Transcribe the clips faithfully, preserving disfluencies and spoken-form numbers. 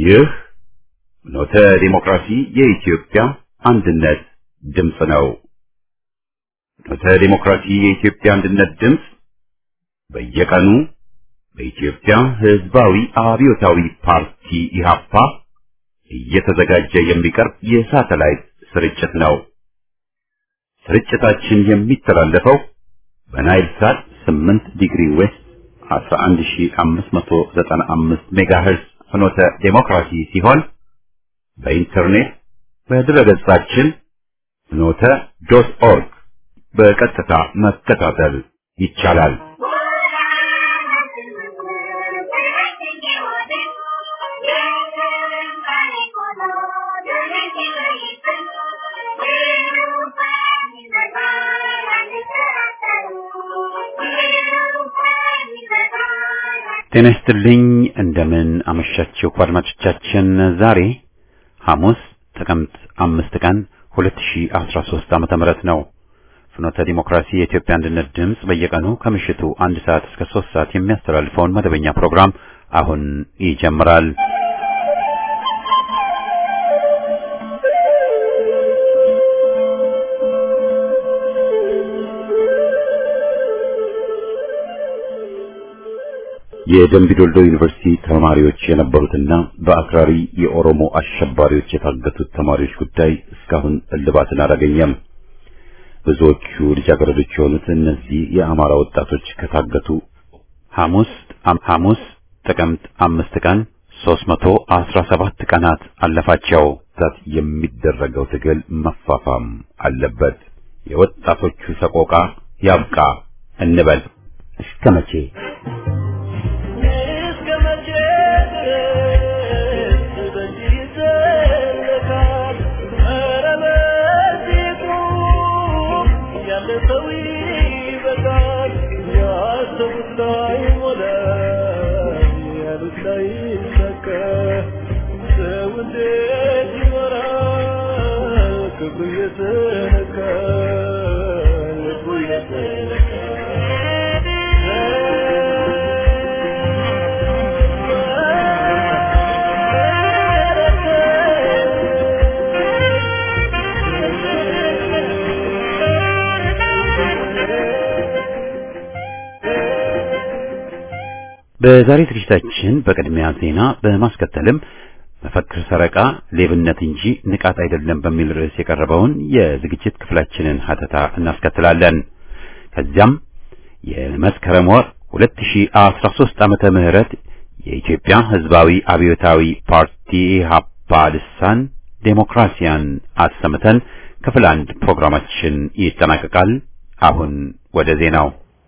ይህ ኖተ ዲሞክራሲ የኢትዮጵያ አንድነት ድምፅ ነው። ኖተ ዲሞክራሲ የኢትዮጵያ አንድነት ድምፅ በየቀኑ በኢትዮጵያ ሕዝባዊ አብዮታዊ ፓርቲ ኢህአፓ እየተዘጋጀ የሚቀርብ የሳተላይት ስርጭት ነው። ስርጭታችን የሚተላለፈው በናይል ሳት ስምንት ዲግሪ ዌስት አስራ አንድ ሺህ አምስት መቶ ዘጠና አምስት ሜጋሄርዝ ፍኖተ ዲሞክራሲ ሲሆን በኢንተርኔት በድረገጻችን ፍኖተ ዶት ኦርግ በቀጥታ መከታተል ይቻላል። ጤና ይስጥልኝ እንደምን አመሻችሁ አድማጮቻችን። ዛሬ ሐሙስ ጥቅምት አምስት ቀን ሁለት ሺህ አስራ ሦስት ዓመተ ምህረት ነው። ፍኖተ ዲሞክራሲ የኢትዮጵያ አንድነት ድምፅ በየቀኑ ከምሽቱ አንድ ሰዓት እስከ ሦስት ሰዓት የሚያስተላልፈውን መደበኛ ፕሮግራም አሁን ይጀምራል። የደምቢዶልዶ ዩኒቨርሲቲ ተማሪዎች የነበሩትና በአክራሪ የኦሮሞ አሸባሪዎች የታገቱት ተማሪዎች ጉዳይ እስካሁን እልባትን አላገኘም። ብዙዎቹ ልጃገረዶች የሆኑት እነዚህ የአማራ ወጣቶች ከታገቱ ሐሙስ ሐሙስ ጥቅምት አምስት ቀን ሦስት መቶ አስራ ሰባት ቀናት አለፋቸው። ዛት የሚደረገው ትግል መፋፋም አለበት። የወጣቶቹ ሰቆቃ ያብቃ እንበል። እስከ መቼ በዛሬ ዝግጅታችን በቅድሚያ ዜና በማስከተልም መፈክር ሰረቃ ሌብነት እንጂ ንቃት አይደለም በሚል ርዕስ የቀረበውን የዝግጅት ክፍላችንን ሀተታ እናስከትላለን። ከዚያም የመስከረም ወር ሁለት ሺህ አስራ ሦስት ዓመተ ምህረት የኢትዮጵያ ሕዝባዊ አብዮታዊ ፓርቲ ኢህአፓ ልሳን ዴሞክራሲያን አሰምተን ክፍል አንድ ፕሮግራማችን ይጠናቀቃል። አሁን ወደ ዜናው።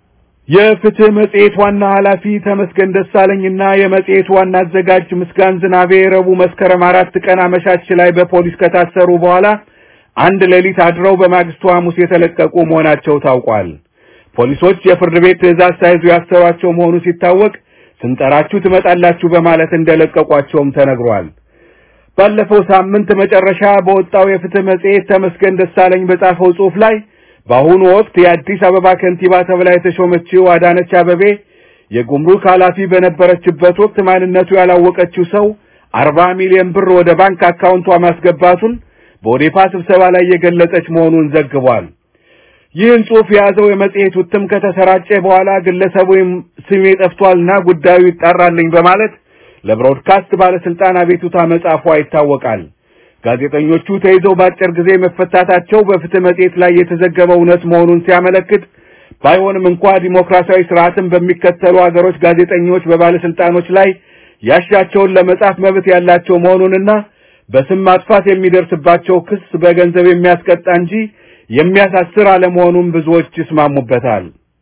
የፍትህ መጽሔት ዋና ኃላፊ ተመስገን ደሳለኝና የመጽሔቱ ዋና አዘጋጅ ምስጋን ዝናቤ ረቡዕ መስከረም አራት ቀን አመሻሽ ላይ በፖሊስ ከታሰሩ በኋላ አንድ ሌሊት አድረው በማግስቱ ሐሙስ የተለቀቁ መሆናቸው ታውቋል። ፖሊሶች የፍርድ ቤት ትዕዛዝ ሳይዙ ያሰሯቸው መሆኑ ሲታወቅ ስንጠራችሁ ትመጣላችሁ በማለት እንደለቀቋቸውም ተነግሯል። ባለፈው ሳምንት መጨረሻ በወጣው የፍትህ መጽሔት ተመስገን ደሳለኝ በጻፈው ጽሑፍ ላይ በአሁኑ ወቅት የአዲስ አበባ ከንቲባ ተብላ የተሾመችው አዳነች አበቤ የጉምሩክ ኃላፊ በነበረችበት ወቅት ማንነቱ ያላወቀችው ሰው አርባ ሚሊዮን ብር ወደ ባንክ አካውንቷ ማስገባቱን በኦዴፓ ስብሰባ ላይ የገለጸች መሆኑን ዘግቧል። ይህን ጽሑፍ የያዘው የመጽሔቱ እትም ከተሰራጨ በኋላ ግለሰቡ ስሜ ጠፍቷልና ጉዳዩ ይጣራልኝ በማለት ለብሮድካስት ባለስልጣን አቤቱታ መጻፉ ይታወቃል። ጋዜጠኞቹ ተይዘው በአጭር ጊዜ መፈታታቸው በፍትህ መጽሔት ላይ የተዘገበው እውነት መሆኑን ሲያመለክት ባይሆንም እንኳን ዲሞክራሲያዊ ስርዓትን በሚከተሉ ሀገሮች ጋዜጠኞች በባለስልጣኖች ላይ ያሻቸውን ለመጻፍ መብት ያላቸው መሆኑንና በስም ማጥፋት የሚደርስባቸው ክስ በገንዘብ የሚያስቀጣ እንጂ የሚያሳስር አለመሆኑን ብዙዎች ይስማሙበታል።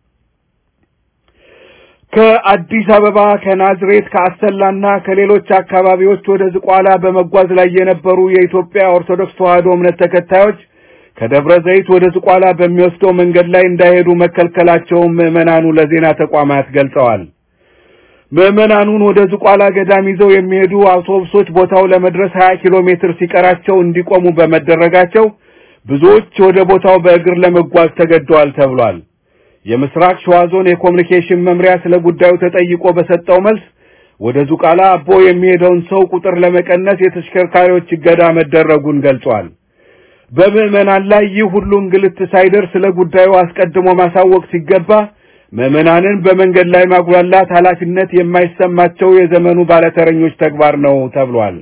ከአዲስ አበባ ከናዝሬት ከአሰላና ከሌሎች አካባቢዎች ወደ ዝቋላ በመጓዝ ላይ የነበሩ የኢትዮጵያ ኦርቶዶክስ ተዋሕዶ እምነት ተከታዮች ከደብረ ዘይት ወደ ዝቋላ በሚወስደው መንገድ ላይ እንዳይሄዱ መከልከላቸውን ምዕመናኑ ለዜና ተቋማት ገልጸዋል። ምዕመናኑን ወደ ዝቋላ ገዳም ይዘው የሚሄዱ አውቶቡሶች ቦታው ለመድረስ ሀያ ኪሎ ሜትር ሲቀራቸው እንዲቆሙ በመደረጋቸው ብዙዎች ወደ ቦታው በእግር ለመጓዝ ተገደዋል ተብሏል። የምስራቅ ሸዋ ዞን የኮሙኒኬሽን መምሪያ ስለ ጉዳዩ ተጠይቆ በሰጠው መልስ ወደ ዙቃላ አቦ የሚሄደውን ሰው ቁጥር ለመቀነስ የተሽከርካሪዎች እገዳ መደረጉን ገልጿል። በምዕመናን ላይ ይህ ሁሉ እንግልት ሳይደርስ ለጉዳዩ አስቀድሞ ማሳወቅ ሲገባ ምዕመናንን በመንገድ ላይ ማጉላላት ኃላፊነት የማይሰማቸው የዘመኑ ባለተረኞች ተግባር ነው ተብሏል።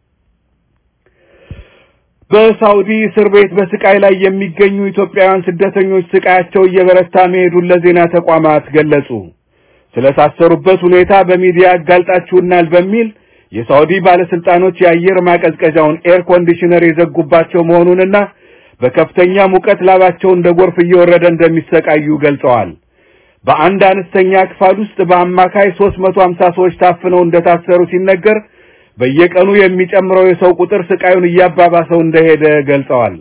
በሳውዲ እስር ቤት በስቃይ ላይ የሚገኙ ኢትዮጵያውያን ስደተኞች ስቃያቸው እየበረታ መሄዱን ለዜና ተቋማት ገለጹ። ስለታሰሩበት ሁኔታ በሚዲያ አጋልጣችሁናል በሚል የሳውዲ ባለስልጣኖች የአየር ማቀዝቀዣውን ኤር ኮንዲሽነር የዘጉባቸው መሆኑንና በከፍተኛ ሙቀት ላባቸው እንደ ጎርፍ እየወረደ እንደሚሰቃዩ ገልጸዋል። በአንድ አነስተኛ ክፍል ውስጥ በአማካይ ሶስት መቶ ሃምሳ ሰዎች ታፍነው እንደታሰሩ ሲነገር በየቀኑ የሚጨምረው የሰው ቁጥር ስቃዩን እያባባሰው እንደሄደ ገልጸዋል።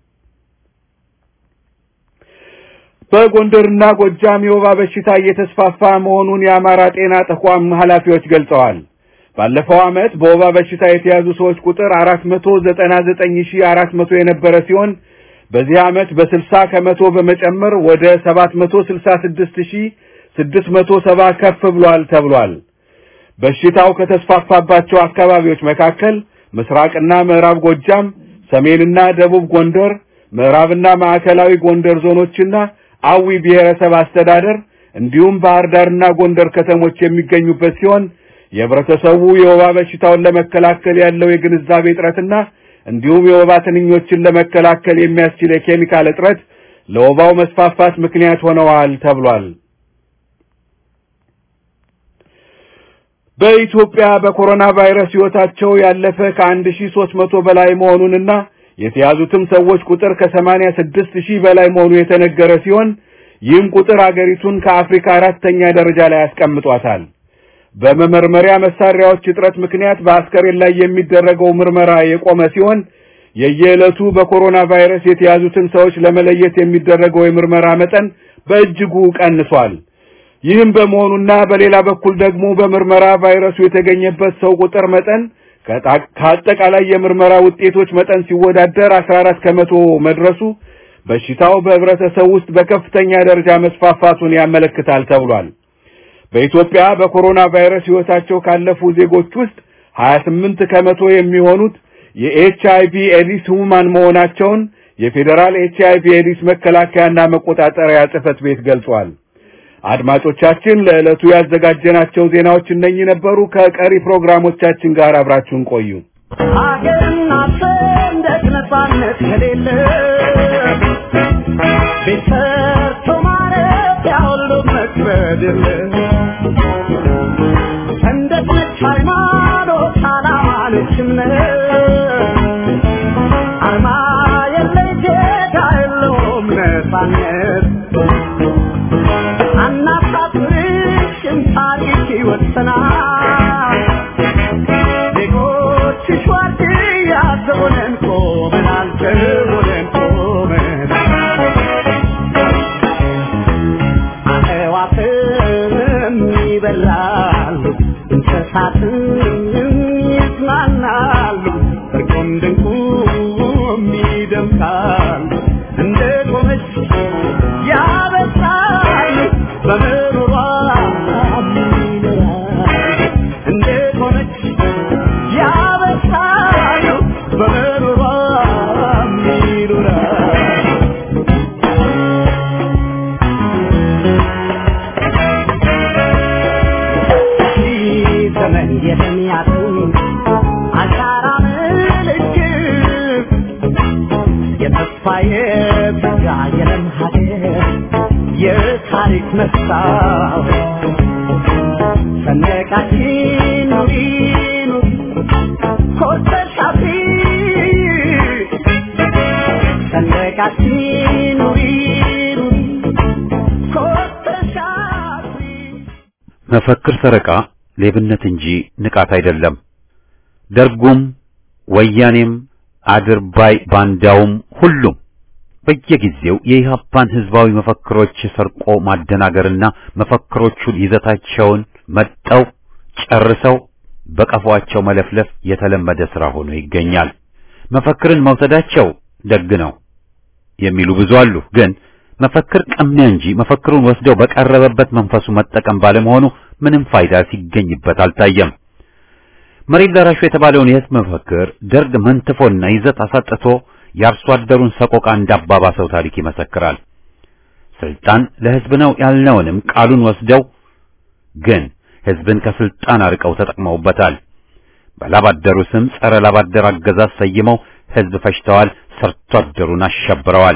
በጎንደርና ጎጃም የወባ በሽታ እየተስፋፋ መሆኑን የአማራ ጤና ተቋም ኃላፊዎች ገልጸዋል። ባለፈው ዓመት በወባ በሽታ የተያዙ ሰዎች ቁጥር አራት መቶ ዘጠና ዘጠኝ ሺህ አራት መቶ የነበረ ሲሆን በዚህ ዓመት በ60 ከመቶ በመጨመር ወደ ሰባት መቶ ስልሳ ስድስት ሺህ ስድስት መቶ ሰባ ከፍ ብሏል ተብሏል። በሽታው ከተስፋፋባቸው አካባቢዎች መካከል ምስራቅና ምዕራብ ጎጃም፣ ሰሜንና ደቡብ ጎንደር፣ ምዕራብና ማዕከላዊ ጎንደር ዞኖችና አዊ ብሔረሰብ አስተዳደር እንዲሁም ባህር ዳርና ጎንደር ከተሞች የሚገኙበት ሲሆን የህብረተሰቡ የወባ በሽታውን ለመከላከል ያለው የግንዛቤ እጥረትና እንዲሁም የወባ ትንኞችን ለመከላከል የሚያስችል የኬሚካል እጥረት ለወባው መስፋፋት ምክንያት ሆነዋል ተብሏል። በኢትዮጵያ በኮሮና ቫይረስ ህይወታቸው ያለፈ ከ1300 በላይ መሆኑንና የተያዙትም ሰዎች ቁጥር ከ86 ሺህ በላይ መሆኑ የተነገረ ሲሆን ይህም ቁጥር አገሪቱን ከአፍሪካ አራተኛ ደረጃ ላይ ያስቀምጧታል። በመመርመሪያ መሳሪያዎች እጥረት ምክንያት በአስከሬን ላይ የሚደረገው ምርመራ የቆመ ሲሆን የየዕለቱ በኮሮና ቫይረስ የተያዙትን ሰዎች ለመለየት የሚደረገው የምርመራ መጠን በእጅጉ ቀንሷል። ይህም በመሆኑና በሌላ በኩል ደግሞ በምርመራ ቫይረሱ የተገኘበት ሰው ቁጥር መጠን ከአጠቃላይ የምርመራ ውጤቶች መጠን ሲወዳደር አስራ አራት ከመቶ መድረሱ በሽታው በህብረተሰቡ ውስጥ በከፍተኛ ደረጃ መስፋፋቱን ያመለክታል ተብሏል። በኢትዮጵያ በኮሮና ቫይረስ ህይወታቸው ካለፉ ዜጎች ውስጥ ሀያ ስምንት ከመቶ የሚሆኑት የኤችአይቪ ኤዲስ ህሙማን መሆናቸውን የፌደራል ኤችአይቪ ኤዲስ መከላከያና መቆጣጠሪያ ጽሕፈት ቤት ገልጿል። አድማጮቻችን ለዕለቱ ያዘጋጀናቸው ዜናዎች እነኚህ ነበሩ። ከቀሪ ፕሮግራሞቻችን ጋር አብራችሁን ቆዩ። አገርና ሰንደቅ ነፃነት ከሌለ ቢሰርቶ ማለት ያውሉ መክበድ ሰንደቅ ነች ሃይማኖት ዓላማ ነች እምነት አርማ የለይ ጌታ የለውም ነፃነት አናሳፍርሽም ታሪክ ይወሰናል ዜጎች ሸዋርድያ ዘቦነን ቆመናል ዘቦነን ቆመናል አዕዋፍም ይበላሉ እንስሳትም ይዝናናሉ እርቁም ድንቁም ይደምቃሉ እንደ ቆመች ያበሳሉ በምሮሯ እንደ ቆመች ያበሳሉ በምሮሯ ዘመን የሚያጡ አሻራ ምልክት የተስፋዬ ብጋ የለም ሀገር የታሪክ መስታወት ሰንደቃችን ኑሪ ኑሪ ኮርተሽ አፍሪ ሰንደቃችን ኑሪ ኑሪ ኮርተሽ አፍሪ። መፈክር ሰረቃ ሌብነት እንጂ ንቃት አይደለም። ደርጉም ወያኔም አድርባይ ባንዳውም ሁሉም በየጊዜው የኢህአፓን ህዝባዊ መፈክሮች ሰርቆ ማደናገርና መፈክሮቹን ይዘታቸውን መጠው ጨርሰው በቀፏቸው መለፍለፍ የተለመደ ስራ ሆኖ ይገኛል። መፈክርን መውሰዳቸው ደግ ነው የሚሉ ብዙ አሉ። ግን መፈክር ቀሚያ እንጂ መፈክሩን ወስደው በቀረበበት መንፈሱ መጠቀም ባለመሆኑ ምንም ፋይዳ ሲገኝበት አልታየም። መሬት ላራሹ የተባለውን የህዝብ መፈክር ደርግ መንትፎና ይዘት አሳጥቶ የአርሶ አደሩን ሰቆቃ እንዳባባሰው ታሪክ ይመሰክራል። ስልጣን ለህዝብ ነው ያልነውንም ቃሉን ወስደው ግን ህዝብን ከስልጣን አርቀው ተጠቅመውበታል። በላባደሩ ስም ጸረ ላባደር አገዛዝ ሰይመው ህዝብ ፈሽተዋል፣ ሰርቶ አደሩን አሸብረዋል።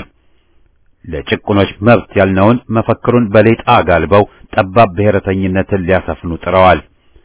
ለጭቁኖች መብት ያልነውን መፈክሩን በሌጣ ጋልበው ጠባብ ብሔረተኝነትን ሊያሰፍኑ ጥረዋል።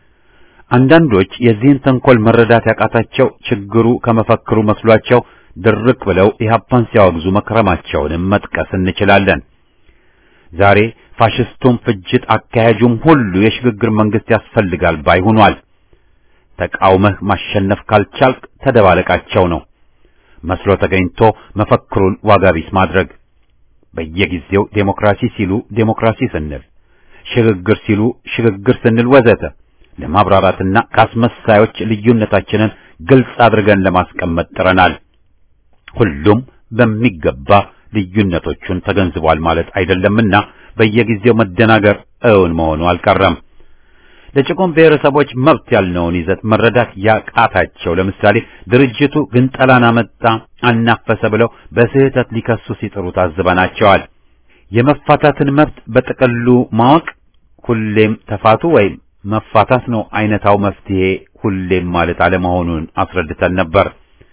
አንዳንዶች የዚህን ተንኮል መረዳት ያቃታቸው ችግሩ ከመፈክሩ መስሏቸው ድርቅ ብለው ኢህአፓን ሲያወግዙ መከረማቸውንም መጥቀስ እንችላለን። ዛሬ ፋሽስቱም ፍጅት አካሄጁም ሁሉ የሽግግር መንግስት ያስፈልጋል ባይ ሆኗል። ተቃውመህ ማሸነፍ ካልቻልክ ተደባለቃቸው ነው መስሎ ተገኝቶ መፈክሩን ዋጋ ቢስ ማድረግ። በየጊዜው ዴሞክራሲ ሲሉ ዴሞክራሲ ስንል፣ ሽግግር ሲሉ ሽግግር ስንል ወዘተ ለማብራራትና ካስመሳዮች ልዩነታችንን ግልጽ አድርገን ለማስቀመጥ ጥረናል። ሁሉም በሚገባ ልዩነቶቹን ተገንዝቧል ማለት አይደለምና በየጊዜው መደናገር እውን መሆኑ አልቀረም። ለጭቁን ብሔረሰቦች መብት ያልነውን ይዘት መረዳት ያቃታቸው ለምሳሌ ድርጅቱ ግንጠላን አመጣ አናፈሰ ብለው በስህተት ሊከሱ ሲጥሩ ታዝበናቸዋል። የመፋታትን መብት በጥቅሉ ማወቅ ሁሌም ተፋቱ ወይም መፋታት ነው አይነታው መፍትሄ ሁሌም ማለት አለመሆኑን አስረድተን ነበር።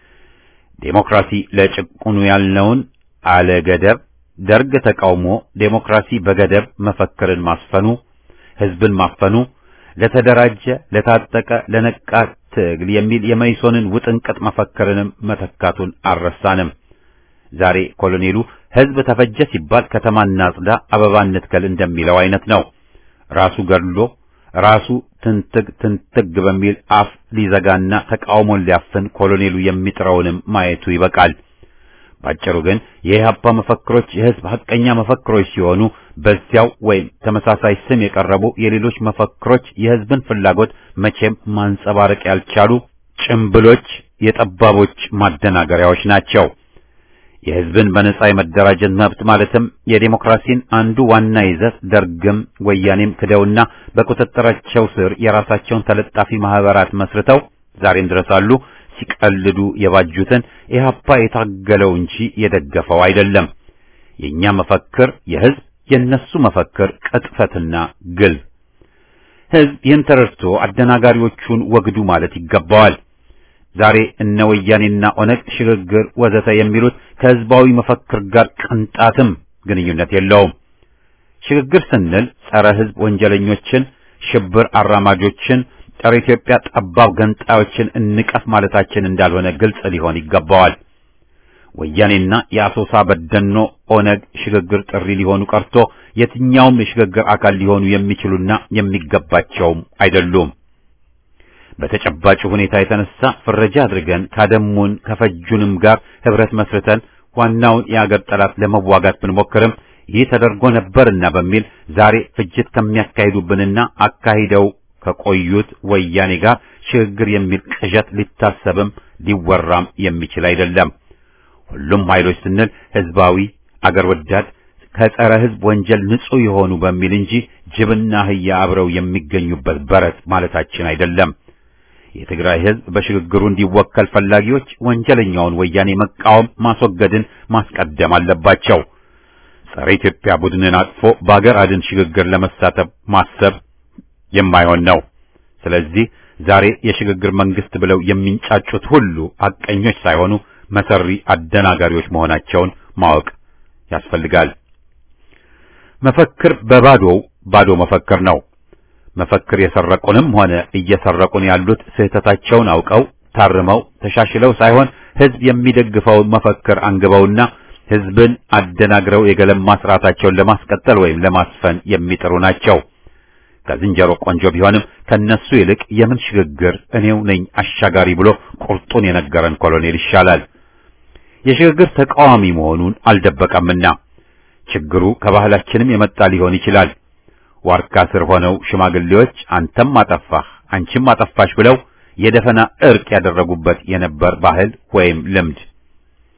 ዴሞክራሲ ለጭቁኑ ያልነውን አለ ገደብ ደርግ ተቃውሞ ዴሞክራሲ በገደብ መፈክርን ማስፈኑ ህዝብን ማፈኑ ለተደራጀ ለታጠቀ ለነቃ ትግል የሚል የመይሶንን ውጥንቅጥ መፈክርንም መተካቱን አልረሳንም። ዛሬ ኮሎኔሉ ህዝብ ተፈጀ ሲባል ከተማና ጽዳ አበባ እንትከል እንደሚለው አይነት ነው። ራሱ ገድሎ ራሱ ትንትግ ትንትግ በሚል አፍ ሊዘጋና ተቃውሞን ሊያፍን ኮሎኔሉ የሚጥረውንም ማየቱ ይበቃል። ባጭሩ ግን የኢህአፓ መፈክሮች የህዝብ ሐቀኛ መፈክሮች ሲሆኑ በዚያው ወይም ተመሳሳይ ስም የቀረቡ የሌሎች መፈክሮች የህዝብን ፍላጎት መቼም ማንጸባረቅ ያልቻሉ ጭምብሎች፣ የጠባቦች ማደናገሪያዎች ናቸው። የህዝብን በነጻ የመደራጀት መብት ማለትም የዲሞክራሲን አንዱ ዋና ይዘት ደርግም ወያኔም ክደውና በቁጥጥራቸው ስር የራሳቸውን ተለጣፊ ማህበራት መስርተው ዛሬም ድረስ አሉ ሲቀልዱ የባጁትን ኢህአፓ የታገለው እንጂ የደገፈው አይደለም። የኛ መፈክር የህዝብ የነሱ መፈክር ቅጥፈትና ግል። ህዝብ ይህን ተረድቶ አደናጋሪዎቹን ወግዱ ማለት ይገባዋል። ዛሬ እነ ወያኔና ኦነግ ሽግግር ወዘተ የሚሉት ከህዝባዊ መፈክር ጋር ቅንጣትም ግንኙነት የለውም። ሽግግር ስንል ጸረ ህዝብ ወንጀለኞችን፣ ሽብር አራማጆችን፣ ጸረ ኢትዮጵያ ጠባብ ገንጣዮችን እንቀፍ ማለታችን እንዳልሆነ ግልጽ ሊሆን ይገባዋል። ወያኔና የአሶሳ በደኖ ኦነግ ሽግግር ጥሪ ሊሆኑ ቀርቶ የትኛውም የሽግግር አካል ሊሆኑ የሚችሉና የሚገባቸውም አይደሉም። በተጨባጭ ሁኔታ የተነሳ ፍረጃ አድርገን ካደሙን ከፈጁንም ጋር ህብረት መስርተን ዋናውን የአገር ጠላት ለመዋጋት ብንሞክርም ይህ ተደርጎ ነበርና በሚል ዛሬ ፍጅት ከሚያካሂዱብንና አካሂደው ከቆዩት ወያኔ ጋር ሽግግር የሚል ቅዠት ሊታሰብም ሊወራም የሚችል አይደለም። ሁሉም ኃይሎች ስንል ህዝባዊ አገር ወዳድ ከጸረ ህዝብ ወንጀል ንጹህ የሆኑ በሚል እንጂ ጅብና አህያ አብረው የሚገኙበት በረት ማለታችን አይደለም። የትግራይ ህዝብ በሽግግሩ እንዲወከል ፈላጊዎች ወንጀለኛውን ወያኔ መቃወም ማስወገድን ማስቀደም አለባቸው። ጸረ ኢትዮጵያ ቡድንን አጥፎ በአገር አድን ሽግግር ለመሳተፍ ማሰብ የማይሆን ነው። ስለዚህ ዛሬ የሽግግር መንግስት ብለው የሚንጫጩት ሁሉ ሐቀኞች ሳይሆኑ መሰሪ አደናጋሪዎች መሆናቸውን ማወቅ ያስፈልጋል። መፈክር በባዶው ባዶ መፈክር ነው። መፈክር የሰረቁንም ሆነ እየሰረቁን ያሉት ስህተታቸውን አውቀው ታርመው ተሻሽለው ሳይሆን ህዝብ የሚደግፈውን መፈክር አንግበውና ህዝብን አደናግረው የገለማ ስርዓታቸውን ለማስቀጠል ወይም ለማስፈን የሚጥሩ ናቸው። ከዝንጀሮ ቆንጆ ቢሆንም ከነሱ ይልቅ የምን ሽግግር እኔው ነኝ አሻጋሪ ብሎ ቁርጡን የነገረን ኮሎኔል ይሻላል። የሽግግር ተቃዋሚ መሆኑን አልደበቀምና ችግሩ ከባህላችንም የመጣ ሊሆን ይችላል። ዋርካ ስር ሆነው ሽማግሌዎች አንተም አጠፋህ አንቺም አጠፋሽ ብለው የደፈና እርቅ ያደረጉበት የነበር ባህል ወይም ልምድ።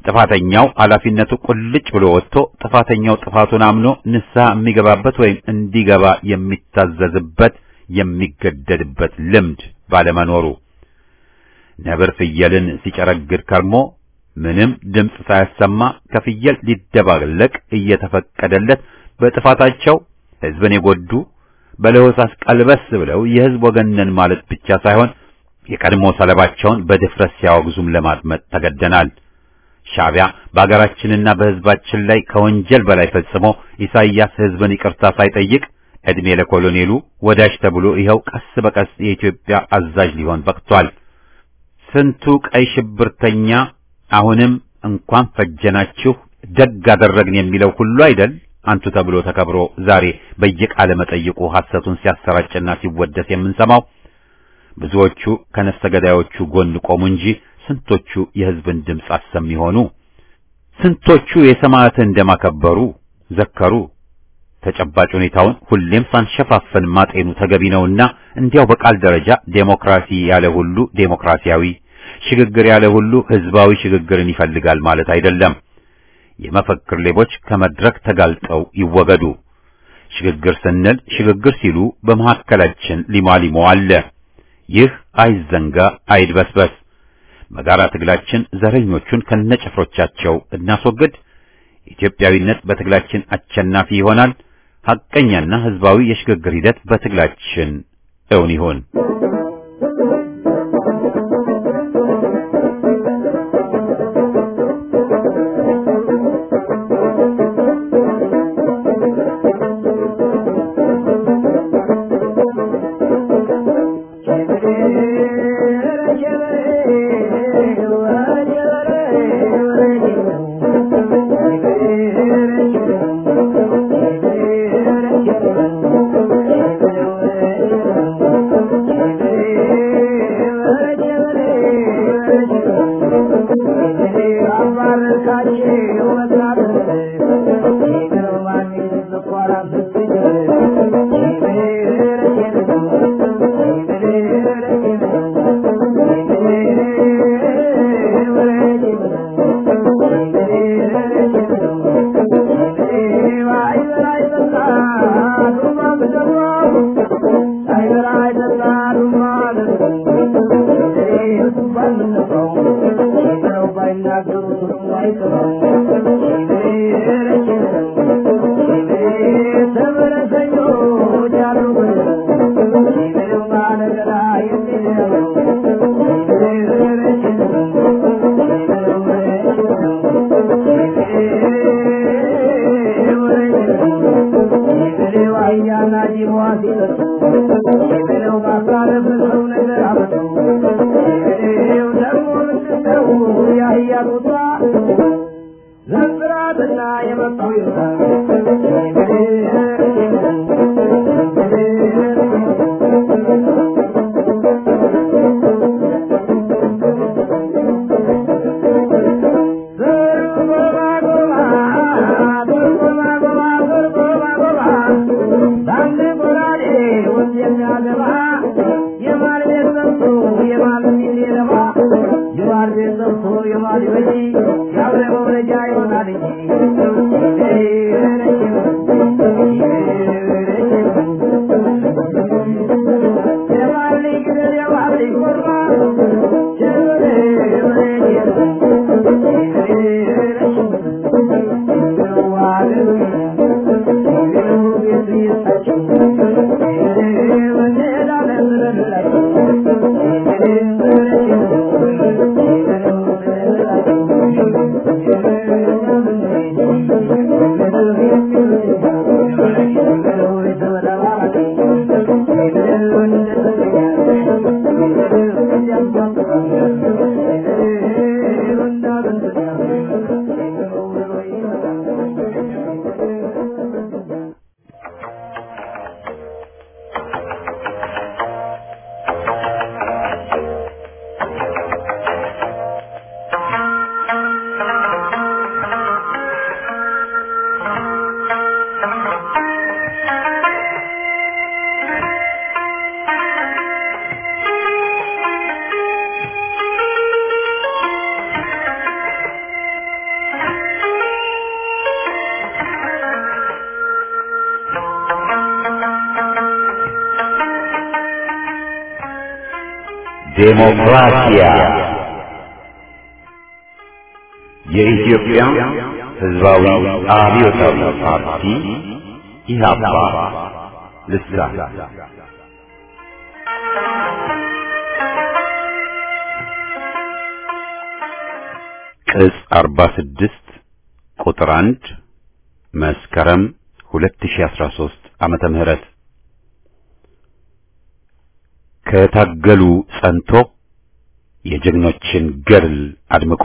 ጥፋተኛው ኃላፊነቱ ቁልጭ ብሎ ወጥቶ ጥፋተኛው ጥፋቱን አምኖ ንስሐ የሚገባበት ወይም እንዲገባ የሚታዘዝበት የሚገደድበት ልምድ ባለመኖሩ ነብር ፍየልን ሲጨረግድ ከርሞ ምንም ድምፅ ሳያሰማ ከፍየል ሊደባለቅ እየተፈቀደለት በጥፋታቸው ሕዝብን የጎዱ በለሆሳስ ቀልበስ ብለው የሕዝብ ወገነን ማለት ብቻ ሳይሆን የቀድሞ ሰለባቸውን በድፍረት ሲያወግዙም ለማድመጥ ተገደናል። ሻዕቢያ በአገራችንና በሕዝባችን ላይ ከወንጀል በላይ ፈጽሞ ኢሳይያስ ሕዝብን ይቅርታ ሳይጠይቅ እድሜ ለኮሎኔሉ ወዳጅ ተብሎ ይኸው ቀስ በቀስ የኢትዮጵያ አዛዥ ሊሆን በቅቷል። ስንቱ ቀይ ሽብርተኛ አሁንም እንኳን ፈጀናችሁ ደግ አደረግን የሚለው ሁሉ አይደል አንቱ ተብሎ ተከብሮ ዛሬ በየቃለ መጠይቁ ሐሰቱን ሲያሰራጭና ሲወደስ የምንሰማው። ብዙዎቹ ከነፍሰ ገዳዮቹ ጎን ቆሙ እንጂ ስንቶቹ የሕዝብን ድምፅ አሰሚ ሆኑ? ስንቶቹ የሰማዕትን እንደማከበሩ ዘከሩ? ተጨባጭ ሁኔታውን ሁሌም ሳንሸፋፈን ማጤኑ ተገቢ ነውና እንዲያው በቃል ደረጃ ዴሞክራሲ ያለ ሁሉ ዴሞክራሲያዊ፣ ሽግግር ያለ ሁሉ ሕዝባዊ ሽግግርን ይፈልጋል ማለት አይደለም። የመፈክር ሌቦች ከመድረክ ተጋልጠው ይወገዱ። ሽግግር ስንል ሽግግር ሲሉ በመሐከላችን ሊሟሊሞ አለ። ይህ አይዘንጋ አይድበስበስ። በጋራ ትግላችን ዘረኞቹን ከነጭፍሮቻቸው እናስወግድ። ኢትዮጵያዊነት በትግላችን አሸናፊ ይሆናል። ሐቀኛና ሕዝባዊ የሽግግር ሂደት በትግላችን እውን ይሁን። ዴሞክራሲያ የኢትዮጵያ ሕዝባዊ አብዮታዊ ፓርቲ ኢህአፓ ልሳን ቅጽ አርባ ስድስት ቁጥር አንድ መስከረም ሁለት ሺህ አስራ ሦስት ዓመተ ምህረት ከታገሉ ጸንቶ የጀግኖችን ገድል አድምቆ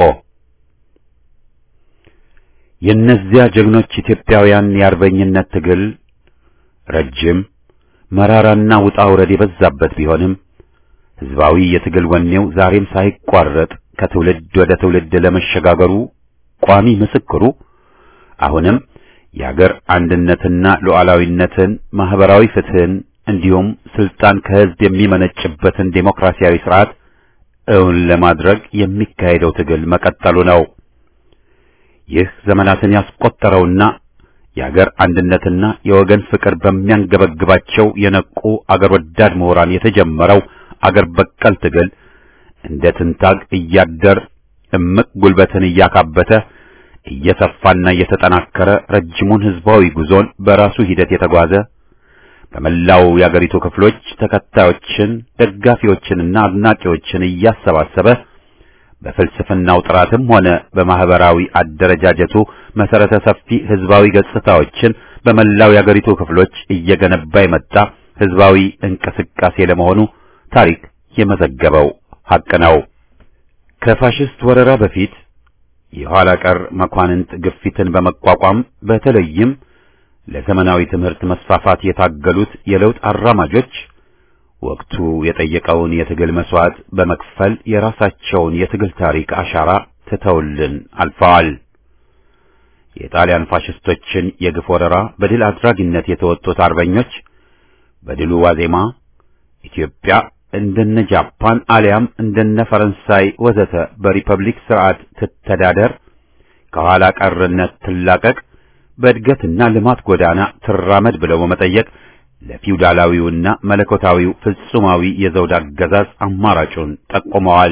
የእነዚያ ጀግኖች ኢትዮጵያውያን የአርበኝነት ትግል ረጅም መራራና ውጣ ውረድ የበዛበት ቢሆንም ሕዝባዊ የትግል ወኔው ዛሬም ሳይቋረጥ ከትውልድ ወደ ትውልድ ለመሸጋገሩ ቋሚ ምስክሩ አሁንም የአገር አንድነትና ሉዓላዊነትን ማህበራዊ ፍትህን እንዲሁም ስልጣን ከህዝብ የሚመነጭበትን ዴሞክራሲያዊ ስርዓት እውን ለማድረግ የሚካሄደው ትግል መቀጠሉ ነው። ይህ ዘመናትን ያስቆጠረውና የአገር አንድነትና የወገን ፍቅር በሚያንገበግባቸው የነቁ አገር ወዳድ ምሁራን የተጀመረው አገር በቀል ትግል እንደ ትንታግ እያደር እምቅ ጉልበትን እያካበተ እየሰፋና እየተጠናከረ ረጅሙን ህዝባዊ ጉዞን በራሱ ሂደት የተጓዘ በመላው የአገሪቱ ክፍሎች ተከታዮችን ደጋፊዎችንና አድናቂዎችን እያሰባሰበ በፍልስፍናው ጥራትም ሆነ በማህበራዊ አደረጃጀቱ መሰረተ ሰፊ ህዝባዊ ገጽታዎችን በመላው የአገሪቱ ክፍሎች እየገነባ የመጣ ህዝባዊ እንቅስቃሴ ለመሆኑ ታሪክ የመዘገበው ሐቅ ነው። ከፋሽስት ወረራ በፊት የኋላ ቀር መኳንንት ግፊትን በመቋቋም በተለይም ለዘመናዊ ትምህርት መስፋፋት የታገሉት የለውጥ አራማጆች ወቅቱ የጠየቀውን የትግል መስዋዕት በመክፈል የራሳቸውን የትግል ታሪክ አሻራ ትተውልን አልፈዋል። የጣሊያን ፋሽስቶችን የግፍ ወረራ በድል አድራጊነት የተወጡት አርበኞች በድሉ ዋዜማ ኢትዮጵያ እንደነ ጃፓን አሊያም እንደነ ፈረንሳይ ወዘተ በሪፐብሊክ ስርዓት ትተዳደር፣ ከኋላ ቀርነት ትላቀቅ፣ በእድገትና ልማት ጎዳና ትራመድ ብለው በመጠየቅ ለፊውዳላዊውና መለኮታዊው ፍጹማዊ የዘውድ አገዛዝ አማራጩን ጠቁመዋል።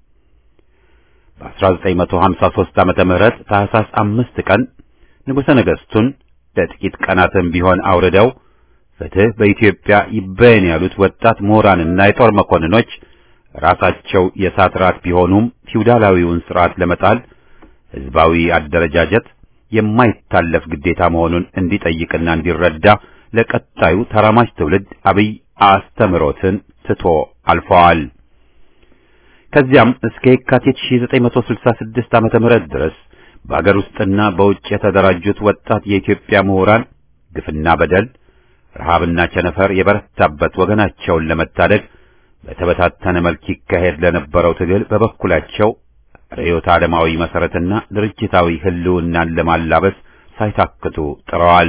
በአስራ ዘጠኝ መቶ ሀምሳ ሦስት ዓመተ ምህረት ታህሳስ አምስት ቀን ንጉሠ ነገሥቱን ለጥቂት ቀናትም ቢሆን አውርደው ፍትህ በኢትዮጵያ ይበየን ያሉት ወጣት ምሁራንና የጦር መኮንኖች ራሳቸው የሳትራት ቢሆኑም ፊውዳላዊውን ስርዓት ለመጣል ህዝባዊ አደረጃጀት የማይታለፍ ግዴታ መሆኑን እንዲጠይቅና እንዲረዳ ለቀጣዩ ተራማጅ ትውልድ አብይ አስተምሮትን ትቶ አልፈዋል። ከዚያም እስከ የካቲት ሺህ ዘጠኝ መቶ ስልሳ ስድስት ዓመተ ምህረት ድረስ በአገር ውስጥና በውጭ የተደራጁት ወጣት የኢትዮጵያ ምሁራን ግፍና በደል ረሃብና ቸነፈር የበረታበት ወገናቸውን ለመታደግ በተበታተነ መልክ ይካሄድ ለነበረው ትግል በበኩላቸው ርዕዮተ ዓለማዊ መሰረትና ድርጅታዊ ህልውናን ለማላበስ ሳይታክቱ ጥረዋል።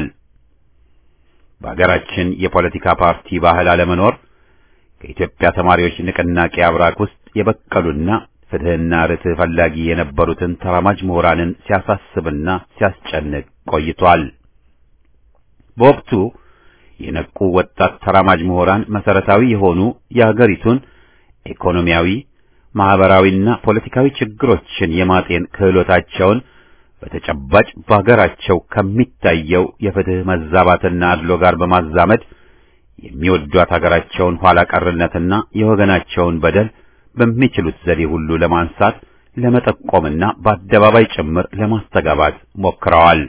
በአገራችን የፖለቲካ ፓርቲ ባህል አለመኖር ከኢትዮጵያ ተማሪዎች ንቅናቄ አብራክ ውስጥ የበቀሉና ፍትህና ርትዕ ፈላጊ የነበሩትን ተራማጅ ምሁራንን ሲያሳስብና ሲያስጨንቅ ቆይቷል። በወቅቱ የነቁ ወጣት ተራማጅ ምሁራን መሰረታዊ የሆኑ የሀገሪቱን ኢኮኖሚያዊ፣ ማህበራዊና ፖለቲካዊ ችግሮችን የማጤን ክህሎታቸውን በተጨባጭ በሀገራቸው ከሚታየው የፍትህ መዛባትና አድሎ ጋር በማዛመድ የሚወዷት ሀገራቸውን ኋላ ቀርነትና የወገናቸውን በደል በሚችሉት ዘዴ ሁሉ ለማንሳት ለመጠቆምና በአደባባይ ጭምር ለማስተጋባት ሞክረዋል።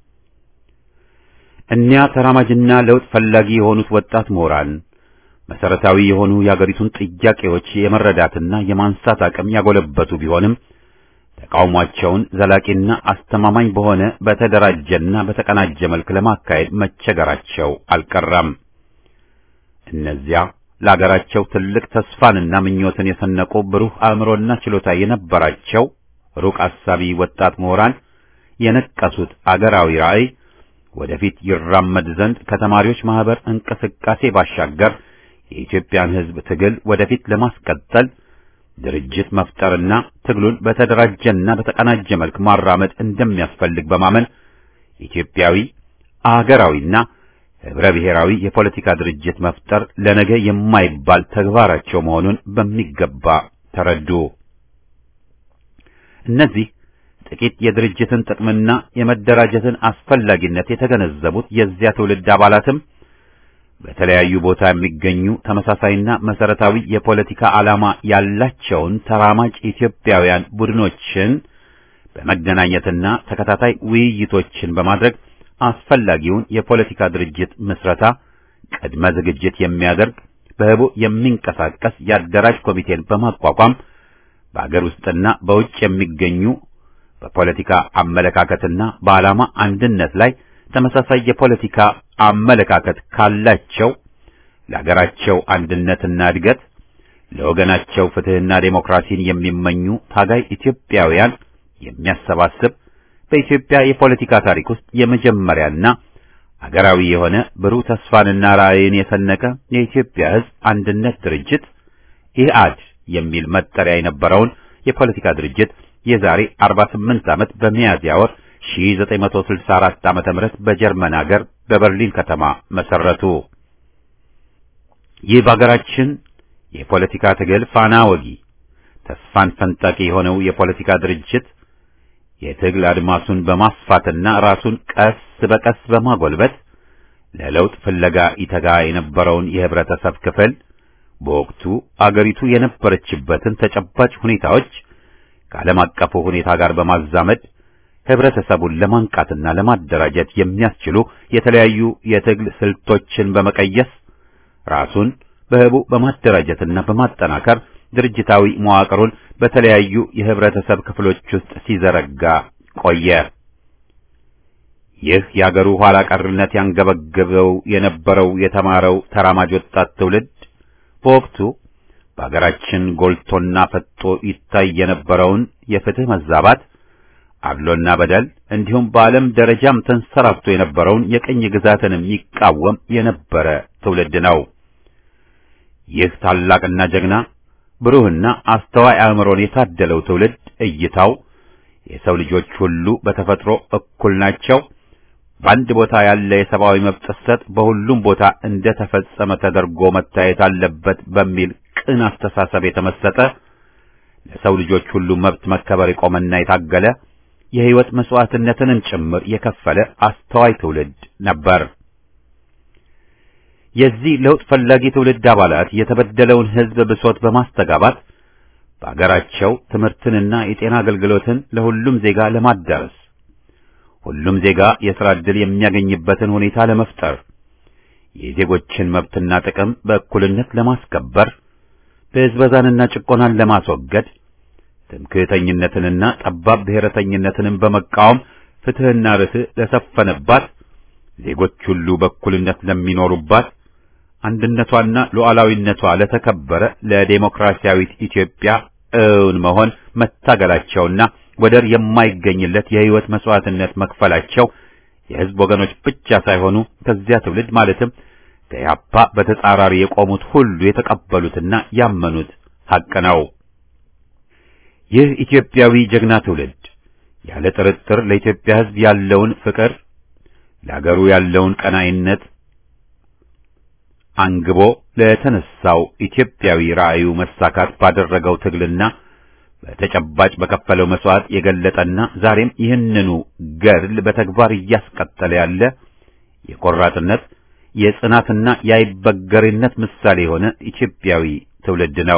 እኒያ ተራማጅና ለውጥ ፈላጊ የሆኑት ወጣት ምሁራን መሰረታዊ የሆኑ የአገሪቱን ጥያቄዎች የመረዳትና የማንሳት አቅም ያጎለበቱ ቢሆንም ተቃውሟቸውን ዘላቂና አስተማማኝ በሆነ በተደራጀና በተቀናጀ መልክ ለማካሄድ መቸገራቸው አልቀረም። እነዚያ ለአገራቸው ትልቅ ተስፋንና ምኞትን የሰነቁ ብሩህ አእምሮና ችሎታ የነበራቸው ሩቅ አሳቢ ወጣት ምሁራን የነቀሱት አገራዊ ራዕይ ወደፊት ይራመድ ዘንድ ከተማሪዎች ማህበር እንቅስቃሴ ባሻገር የኢትዮጵያን ሕዝብ ትግል ወደፊት ለማስቀጠል ድርጅት መፍጠርና ትግሉን በተደራጀና በተቀናጀ መልክ ማራመድ እንደሚያስፈልግ በማመን ኢትዮጵያዊ አገራዊና ህብረ ብሔራዊ የፖለቲካ ድርጅት መፍጠር ለነገ የማይባል ተግባራቸው መሆኑን በሚገባ ተረዱ። እነዚህ ጥቂት የድርጅትን ጥቅምና የመደራጀትን አስፈላጊነት የተገነዘቡት የዚያ ትውልድ አባላትም በተለያዩ ቦታ የሚገኙ ተመሳሳይና መሰረታዊ የፖለቲካ ዓላማ ያላቸውን ተራማጅ ኢትዮጵያውያን ቡድኖችን በመገናኘትና ተከታታይ ውይይቶችን በማድረግ አስፈላጊውን የፖለቲካ ድርጅት ምስረታ ቅድመ ዝግጅት የሚያደርግ በህቡ የሚንቀሳቀስ የአደራጅ ኮሚቴን በማቋቋም በአገር ውስጥና በውጭ የሚገኙ በፖለቲካ አመለካከትና በዓላማ አንድነት ላይ ተመሳሳይ የፖለቲካ አመለካከት ካላቸው ለሀገራቸው አንድነትና እድገት ለወገናቸው ፍትህና ዴሞክራሲን የሚመኙ ታጋይ ኢትዮጵያውያን የሚያሰባስብ በኢትዮጵያ የፖለቲካ ታሪክ ውስጥ የመጀመሪያና አገራዊ የሆነ ብሩህ ተስፋንና ራዕይን የሰነቀ የኢትዮጵያ ሕዝብ አንድነት ድርጅት ኢህአድ የሚል መጠሪያ የነበረውን የፖለቲካ ድርጅት የዛሬ አርባ ስምንት ዓመት በሚያዝያ ወር ሺህ ዘጠኝ መቶ ስልሳ አራት ዓመተ ምህረት በጀርመን ሀገር በበርሊን ከተማ መሰረቱ። ይህ በሀገራችን የፖለቲካ ትግል ፋና ወጊ ተስፋን ፈንጣቂ የሆነው የፖለቲካ ድርጅት የትግል አድማሱን በማስፋትና ራሱን ቀስ በቀስ በማጎልበት ለለውጥ ፍለጋ ይተጋ የነበረውን የህብረተሰብ ክፍል በወቅቱ አገሪቱ የነበረችበትን ተጨባጭ ሁኔታዎች ከዓለም አቀፉ ሁኔታ ጋር በማዛመድ ህብረተሰቡን ለማንቃትና ለማደራጀት የሚያስችሉ የተለያዩ የትግል ስልቶችን በመቀየስ ራሱን በህቡ በማደራጀትና በማጠናከር ድርጅታዊ መዋቅሩን በተለያዩ የህብረተሰብ ክፍሎች ውስጥ ሲዘረጋ ቆየ። ይህ የአገሩ ኋላ ቀርነት ያንገበገበው የነበረው የተማረው ተራማጅ ወጣት ትውልድ በወቅቱ በአገራችን ጎልቶና ፈጥጦ ይታይ የነበረውን የፍትህ መዛባት፣ አድሎና በደል እንዲሁም በዓለም ደረጃም ተንሰራፍቶ የነበረውን የቅኝ ግዛትን የሚቃወም የነበረ ትውልድ ነው። ይህ ታላቅና ጀግና ብሩህና አስተዋይ አእምሮን የታደለው ትውልድ እይታው የሰው ልጆች ሁሉ በተፈጥሮ እኩል ናቸው፣ በአንድ ቦታ ያለ የሰብአዊ መብት ጥሰት በሁሉም ቦታ እንደ ተፈጸመ ተደርጎ መታየት አለበት በሚል ቅን አስተሳሰብ የተመሰጠ ለሰው ልጆች ሁሉ መብት መከበር የቆመና የታገለ የህይወት መስዋዕትነትንም ጭምር የከፈለ አስተዋይ ትውልድ ነበር። የዚህ ለውጥ ፈላጊ ትውልድ አባላት የተበደለውን ህዝብ ብሶት በማስተጋባት በአገራቸው ትምህርትንና የጤና አገልግሎትን ለሁሉም ዜጋ ለማዳረስ ሁሉም ዜጋ የሥራ ዕድል የሚያገኝበትን ሁኔታ ለመፍጠር የዜጎችን መብትና ጥቅም በእኩልነት ለማስከበር ብዝበዛንና ጭቆናን ለማስወገድ ትምክህተኝነትንና ጠባብ ብሔረተኝነትንም በመቃወም ፍትህና ርትዕ ለሰፈነባት ዜጎች ሁሉ በእኩልነት ለሚኖሩባት አንድነቷና ሉዓላዊነቷ ለተከበረ ለዲሞክራሲያዊት ኢትዮጵያ እውን መሆን መታገላቸውና ወደር የማይገኝለት የህይወት መስዋዕትነት መክፈላቸው የህዝብ ወገኖች ብቻ ሳይሆኑ ከዚያ ትውልድ ማለትም ከኢህአፓ በተጻራሪ የቆሙት ሁሉ የተቀበሉትና ያመኑት ሐቅ ነው። ይህ ኢትዮጵያዊ ጀግና ትውልድ ያለ ጥርጥር ለኢትዮጵያ ህዝብ ያለውን ፍቅር፣ ለአገሩ ያለውን ቀናኢነት አንግቦ ለተነሳው ኢትዮጵያዊ ራዕዩ መሳካት ባደረገው ትግልና በተጨባጭ በከፈለው መስዋዕት የገለጠና ዛሬም ይህንኑ ገድል በተግባር እያስቀጠለ ያለ የቆራጥነት የጽናትና የአይበገሬነት ምሳሌ የሆነ ኢትዮጵያዊ ትውልድ ነው።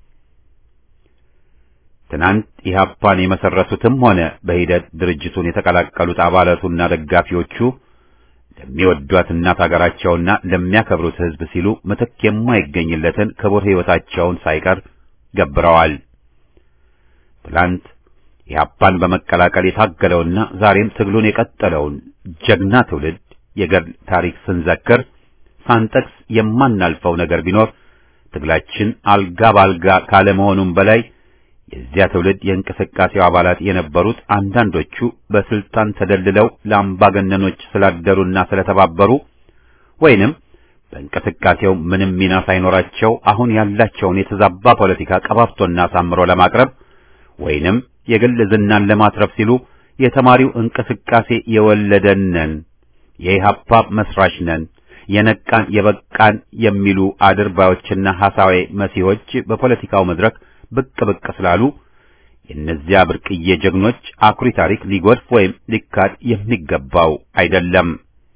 ትናንት ኢህአፓን የመሰረቱትም ሆነ በሂደት ድርጅቱን የተቀላቀሉት አባላቱና ደጋፊዎቹ ለሚወዷት እናት አገራቸውና ለሚያከብሩት ህዝብ ሲሉ ምትክ የማይገኝለትን ክቡር ህይወታቸውን ሳይቀር ገብረዋል። ትላንት ኢህአፓን በመቀላቀል የታገለውና ዛሬም ትግሉን የቀጠለውን ጀግና ትውልድ የገድል ታሪክ ስንዘክር ሳንጠቅስ የማናልፈው ነገር ቢኖር ትግላችን አልጋ ባልጋ ካለመሆኑም በላይ የዚያ ትውልድ የእንቅስቃሴው አባላት የነበሩት አንዳንዶቹ በስልጣን ተደልለው ለአምባገነኖች ስላደሩና ስለተባበሩ ወይንም በእንቅስቃሴው ምንም ሚና ሳይኖራቸው አሁን ያላቸውን የተዛባ ፖለቲካ ቀባብቶና አሳምሮ ለማቅረብ ወይንም የግል ዝናን ለማትረፍ ሲሉ የተማሪው እንቅስቃሴ የወለደነን የኢህአፓ መስራች ነን የነቃን የበቃን የሚሉ አድርባዮችና ሐሳዊ መሲሆች በፖለቲካው መድረክ ብቅ ብቅ ስላሉ የእነዚያ ብርቅዬ ጀግኖች አኩሪ ታሪክ ሊጎድፍ ወይም ሊካድ የሚገባው አይደለም።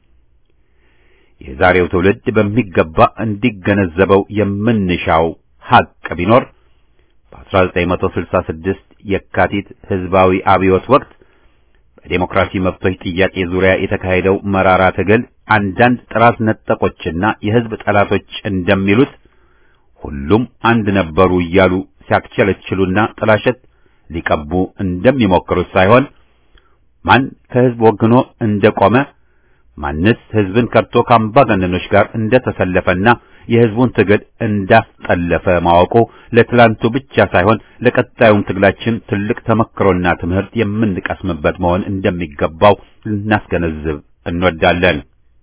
የዛሬው ትውልድ በሚገባ እንዲገነዘበው የምንሻው ሐቅ ቢኖር በአስራ ዘጠኝ መቶ ስልሳ ስድስት የካቲት ህዝባዊ አብዮት ወቅት በዲሞክራሲ መብቶች ጥያቄ ዙሪያ የተካሄደው መራራ ትግል አንዳንድ ጥራት ነጠቆችና የህዝብ ጠላቶች እንደሚሉት ሁሉም አንድ ነበሩ እያሉ ሲያክቸለችሉና ጥላሸት ሊቀቡ እንደሚሞክሩት ሳይሆን ማን ከህዝብ ወግኖ እንደቆመ ማንስ ህዝብን ከርቶ ከአምባገነኖች ጋር እንደተሰለፈና የህዝቡን ትግል እንዳስጠለፈ ማወቁ ለትላንቱ ብቻ ሳይሆን ለቀጣዩም ትግላችን ትልቅ ተመክሮና ትምህርት የምንቀስምበት መሆን እንደሚገባው ልናስገነዝብ እንወዳለን።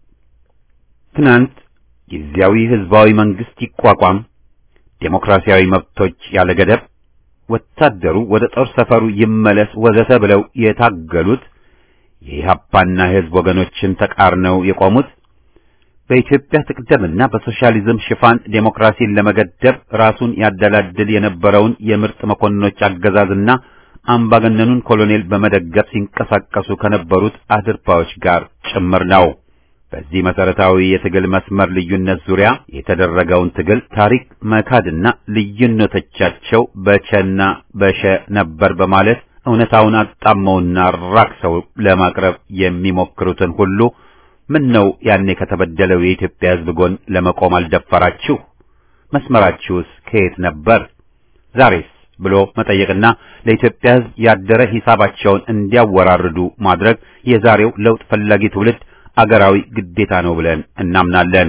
ትናንት ጊዜያዊ ህዝባዊ መንግስት ይቋቋም፣ ዴሞክራሲያዊ መብቶች ያለ ገደብ፣ ወታደሩ ወደ ጦር ሰፈሩ ይመለስ ወዘተ ብለው የታገሉት የኢህአፓና የህዝብ ወገኖችን ተቃርነው የቆሙት በኢትዮጵያ ትቅደምና በሶሻሊዝም ሽፋን ዴሞክራሲን ለመገደብ ራሱን ያደላድል የነበረውን የምርጥ መኮንኖች አገዛዝና አምባገነኑን ኮሎኔል በመደገፍ ሲንቀሳቀሱ ከነበሩት አድርባዮች ጋር ጭምር ነው። በዚህ መሰረታዊ የትግል መስመር ልዩነት ዙሪያ የተደረገውን ትግል ታሪክ መካድና ልዩነቶቻቸው በቸና በሸ ነበር በማለት እውነታውን አጣመውና ራክሰው ለማቅረብ የሚሞክሩትን ሁሉ ምን ነው ያኔ ከተበደለው የኢትዮጵያ ህዝብ ጎን ለመቆም አልደፈራችሁ? መስመራችሁስ ከየት ነበር? ዛሬስ ብሎ መጠየቅና ለኢትዮጵያ ህዝብ ያደረ ሂሳባቸውን እንዲያወራርዱ ማድረግ የዛሬው ለውጥ ፈላጊ ትውልድ አገራዊ ግዴታ ነው ብለን እናምናለን።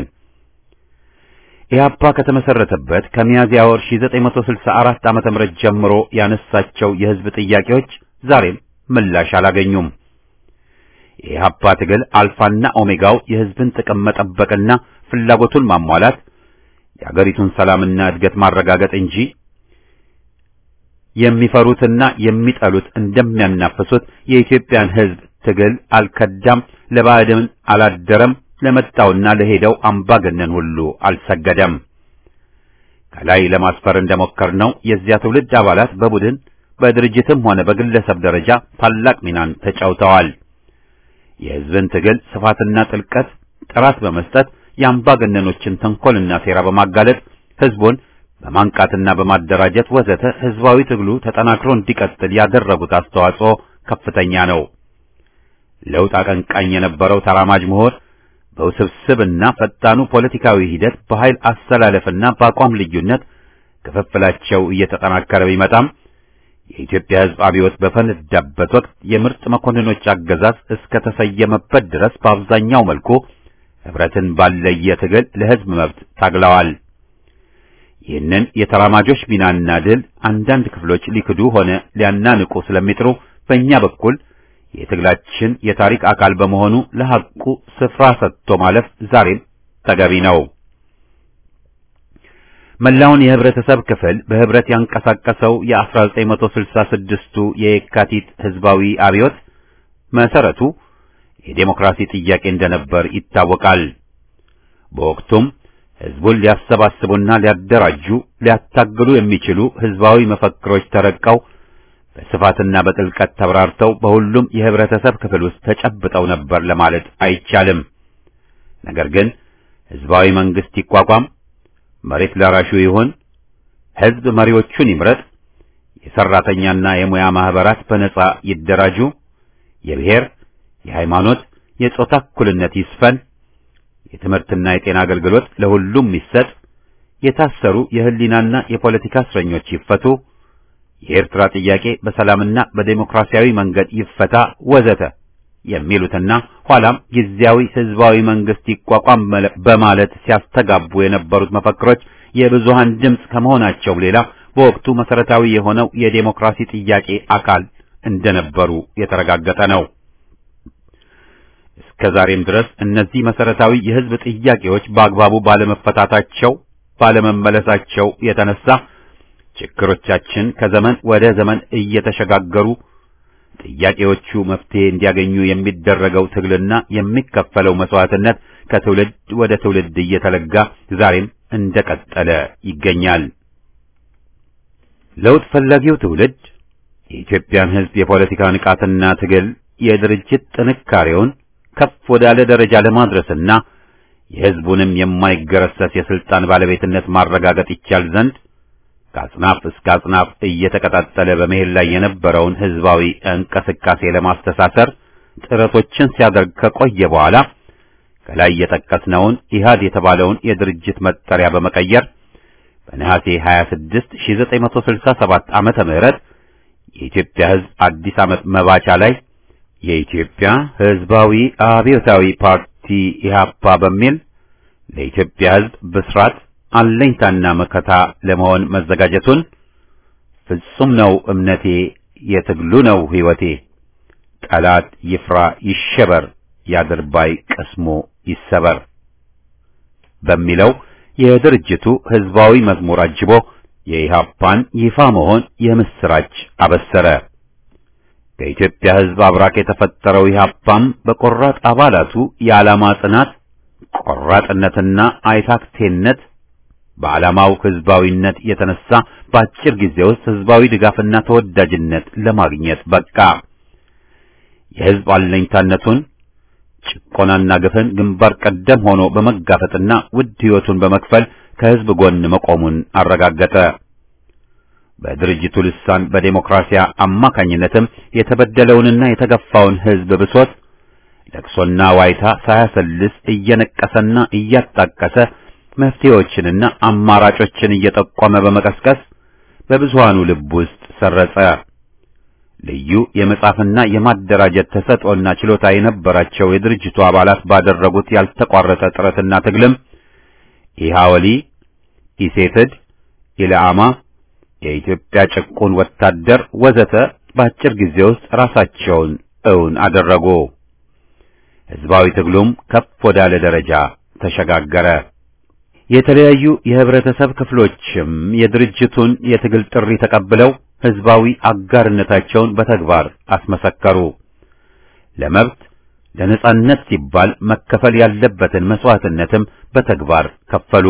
ኢህአፓ ከተመሰረተበት ከሚያዝያ ወር ሺህ ዘጠኝ መቶ ስልሳ አራት ዓመተ ምህረት ጀምሮ ያነሳቸው የህዝብ ጥያቄዎች ዛሬም ምላሽ አላገኙም። የኢህአፓ ትግል አልፋና ኦሜጋው የህዝብን ጥቅም መጠበቅና ፍላጎቱን ማሟላት፣ የአገሪቱን ሰላምና እድገት ማረጋገጥ እንጂ የሚፈሩትና የሚጠሉት እንደሚያናፍሱት የኢትዮጵያን ህዝብ ትግል አልከዳም፣ ለባዕድም አላደረም፣ ለመጣውና ለሄደው አምባገነን ሁሉ አልሰገደም። ከላይ ለማስፈር እንደሞከርነው የዚያ ትውልድ አባላት በቡድን በድርጅትም ሆነ በግለሰብ ደረጃ ታላቅ ሚናን ተጫውተዋል። የህዝብን ትግል ስፋትና ጥልቀት ጥራት በመስጠት የአምባገነኖችን ተንኮልና ሴራ በማጋለጥ ህዝቡን በማንቃትና በማደራጀት ወዘተ ህዝባዊ ትግሉ ተጠናክሮ እንዲቀጥል ያደረጉት አስተዋጽኦ ከፍተኛ ነው። ለውጥ አቀንቃኝ የነበረው ተራማጅ ምሁር በውስብስብና ፈጣኑ ፖለቲካዊ ሂደት በኃይል አሰላለፍና በአቋም ልዩነት ክፍፍላቸው እየተጠናከረ ቢመጣም የኢትዮጵያ ህዝብ አብዮት በፈነዳበት ወቅት የምርጥ መኮንኖች አገዛዝ እስከ ተሰየመበት ድረስ በአብዛኛው መልኩ ህብረትን ባለየ ትግል ለህዝብ መብት ታግለዋል። ይህንን የተራማጆች ሚናና ድል አንዳንድ ክፍሎች ሊክዱ ሆነ ሊያናንቁ ስለሚጥሩ በእኛ በኩል የትግላችን የታሪክ አካል በመሆኑ ለሐቁ ስፍራ ሰጥቶ ማለፍ ዛሬም ተገቢ ነው። መላውን የህብረተሰብ ክፍል በህብረት ያንቀሳቀሰው የአስራ ዘጠኝ መቶ ስልሳ ስድስቱ የየካቲት ህዝባዊ አብዮት መሰረቱ የዴሞክራሲ ጥያቄ እንደነበር ይታወቃል። በወቅቱም ህዝቡን ሊያሰባስቡና ሊያደራጁ ሊያታግሉ የሚችሉ ህዝባዊ መፈክሮች ተረቀው በስፋትና በጥልቀት ተብራርተው በሁሉም የህብረተሰብ ክፍል ውስጥ ተጨብጠው ነበር ለማለት አይቻልም። ነገር ግን ህዝባዊ መንግስት ይቋቋም፣ መሬት ላራሹ ይሁን፣ ህዝብ መሪዎቹን ይምረጥ፣ የሰራተኛና የሙያ ማህበራት በነጻ ይደራጁ፣ የብሔር፣ የሃይማኖት፣ የጾታ እኩልነት ይስፈን፣ የትምህርትና የጤና አገልግሎት ለሁሉም ይሰጥ፣ የታሰሩ የህሊናና የፖለቲካ እስረኞች ይፈቱ፣ የኤርትራ ጥያቄ በሰላምና በዲሞክራሲያዊ መንገድ ይፈታ ወዘተ የሚሉትና ኋላም ጊዜያዊ ህዝባዊ መንግስት ይቋቋም በማለት ሲያስተጋቡ የነበሩት መፈክሮች የብዙሃን ድምጽ ከመሆናቸው ሌላ በወቅቱ መሰረታዊ የሆነው የዲሞክራሲ ጥያቄ አካል እንደነበሩ የተረጋገጠ ነው። እስከዛሬም ድረስ እነዚህ መሰረታዊ የህዝብ ጥያቄዎች በአግባቡ ባለመፈታታቸው ባለመመለሳቸው የተነሳ ችግሮቻችን ከዘመን ወደ ዘመን እየተሸጋገሩ ጥያቄዎቹ መፍትሄ እንዲያገኙ የሚደረገው ትግልና የሚከፈለው መስዋዕትነት ከትውልድ ወደ ትውልድ እየተለጋ ዛሬም እንደቀጠለ ይገኛል። ለውጥ ፈላጊው ትውልድ የኢትዮጵያን ሕዝብ የፖለቲካ ንቃትና ትግል የድርጅት ጥንካሬውን ከፍ ወዳለ ደረጃ ለማድረስና የሕዝቡንም የማይገረሰስ የስልጣን ባለቤትነት ማረጋገጥ ይቻል ዘንድ ከአጽናፍ እስከ አጽናፍ እየተቀጣጠለ በመሄድ ላይ የነበረውን ሕዝባዊ እንቅስቃሴ ለማስተሳሰር ጥረቶችን ሲያደርግ ከቆየ በኋላ ከላይ የጠቀስነውን ኢህአድ የተባለውን የድርጅት መጠሪያ በመቀየር በነሐሴ ሃያ ስድስት ሺህ ዘጠኝ መቶ ስልሳ ሰባት ዓመተ ምህረት የኢትዮጵያ ሕዝብ አዲስ ዓመት መባቻ ላይ የኢትዮጵያ ሕዝባዊ አብዮታዊ ፓርቲ ኢህአፓ በሚል ለኢትዮጵያ ሕዝብ ብስራት አለኝታና መከታ ለመሆን መዘጋጀቱን ፍጹም ነው እምነቴ የትግሉ ነው ሕይወቴ ጠላት ይፍራ ይሸበር ያድርባይ ቅስሙ ይሰበር በሚለው የድርጅቱ ሕዝባዊ መዝሙር አጅቦ የኢህአፓን ይፋ መሆን የምስራች አበሰረ። ከኢትዮጵያ ሕዝብ አብራክ የተፈጠረው ኢህአፓም በቆራጥ አባላቱ የዓላማ ጽናት፣ ቆራጥነትና አይታክቴነት በዓላማው ሕዝባዊነት የተነሳ በአጭር ጊዜ ውስጥ ሕዝባዊ ድጋፍና ተወዳጅነት ለማግኘት በቃ። የሕዝብ አለኝታነቱን ጭቆናና ግፍን ግንባር ቀደም ሆኖ በመጋፈጥና ውድ ሕይወቱን በመክፈል ከሕዝብ ጎን መቆሙን አረጋገጠ። በድርጅቱ ልሳን በዴሞክራሲያ አማካኝነትም የተበደለውንና የተገፋውን ሕዝብ ብሶት ለቅሶና ዋይታ ሳያሰልስ እየነቀሰና እያጣቀሰ መፍትሄዎችንና አማራጮችን እየጠቆመ በመቀስቀስ በብዙሃኑ ልብ ውስጥ ሰረጸ። ልዩ የመጻፍና የማደራጀት ተሰጥኦና ችሎታ የነበራቸው የድርጅቱ አባላት ባደረጉት ያልተቋረጠ ጥረትና ትግልም ኢሃወሊ፣ ኢሴትድ፣ ኢለአማ፣ የኢትዮጵያ ጭቁን ወታደር ወዘተ በአጭር ጊዜ ውስጥ ራሳቸውን እውን አደረጉ። ሕዝባዊ ትግሉም ከፍ ወዳለ ደረጃ ተሸጋገረ። የተለያዩ የህብረተሰብ ክፍሎችም የድርጅቱን የትግል ጥሪ ተቀብለው ሕዝባዊ አጋርነታቸውን በተግባር አስመሰከሩ። ለመብት ለነጻነት ሲባል መከፈል ያለበትን መስዋዕትነትም በተግባር ከፈሉ።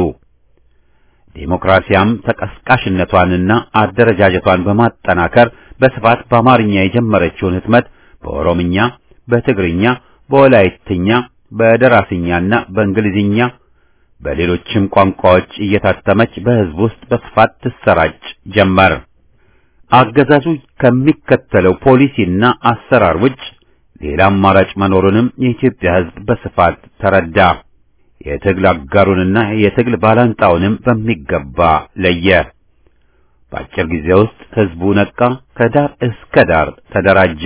ዴሞክራሲያም ተቀስቃሽነቷንና አደረጃጀቷን በማጠናከር በስፋት በአማርኛ የጀመረችውን ህትመት በኦሮምኛ፣ በትግርኛ፣ በወላይትኛ፣ በደራሲኛና በእንግሊዝኛ በሌሎችም ቋንቋዎች እየታተመች በሕዝብ ውስጥ በስፋት ትሰራጭ ጀመር። አገዛዙ ከሚከተለው ፖሊሲና አሰራር ውጭ ሌላ አማራጭ መኖሩንም የኢትዮጵያ ሕዝብ በስፋት ተረዳ። የትግል አጋሩንና የትግል ባላንጣውንም በሚገባ ለየ። በአጭር ጊዜ ውስጥ ሕዝቡ ነቃ፣ ከዳር እስከ ዳር ተደራጀ።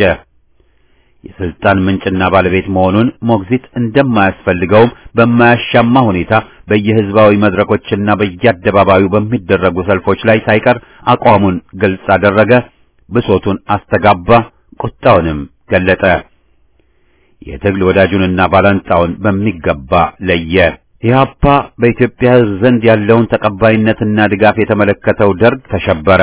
የስልጣን ምንጭና ባለቤት መሆኑን ሞግዚት እንደማያስፈልገውም በማያሻማ ሁኔታ በየህዝባዊ መድረኮችና በየአደባባዩ በሚደረጉ ሰልፎች ላይ ሳይቀር አቋሙን ግልጽ አደረገ፣ ብሶቱን አስተጋባ፣ ቁጣውንም ገለጠ። የትግል ወዳጁንና ባላንጣውን በሚገባ ለየ። ኢህአፓ በኢትዮጵያ ሕዝብ ዘንድ ያለውን ተቀባይነትና ድጋፍ የተመለከተው ደርግ ተሸበረ።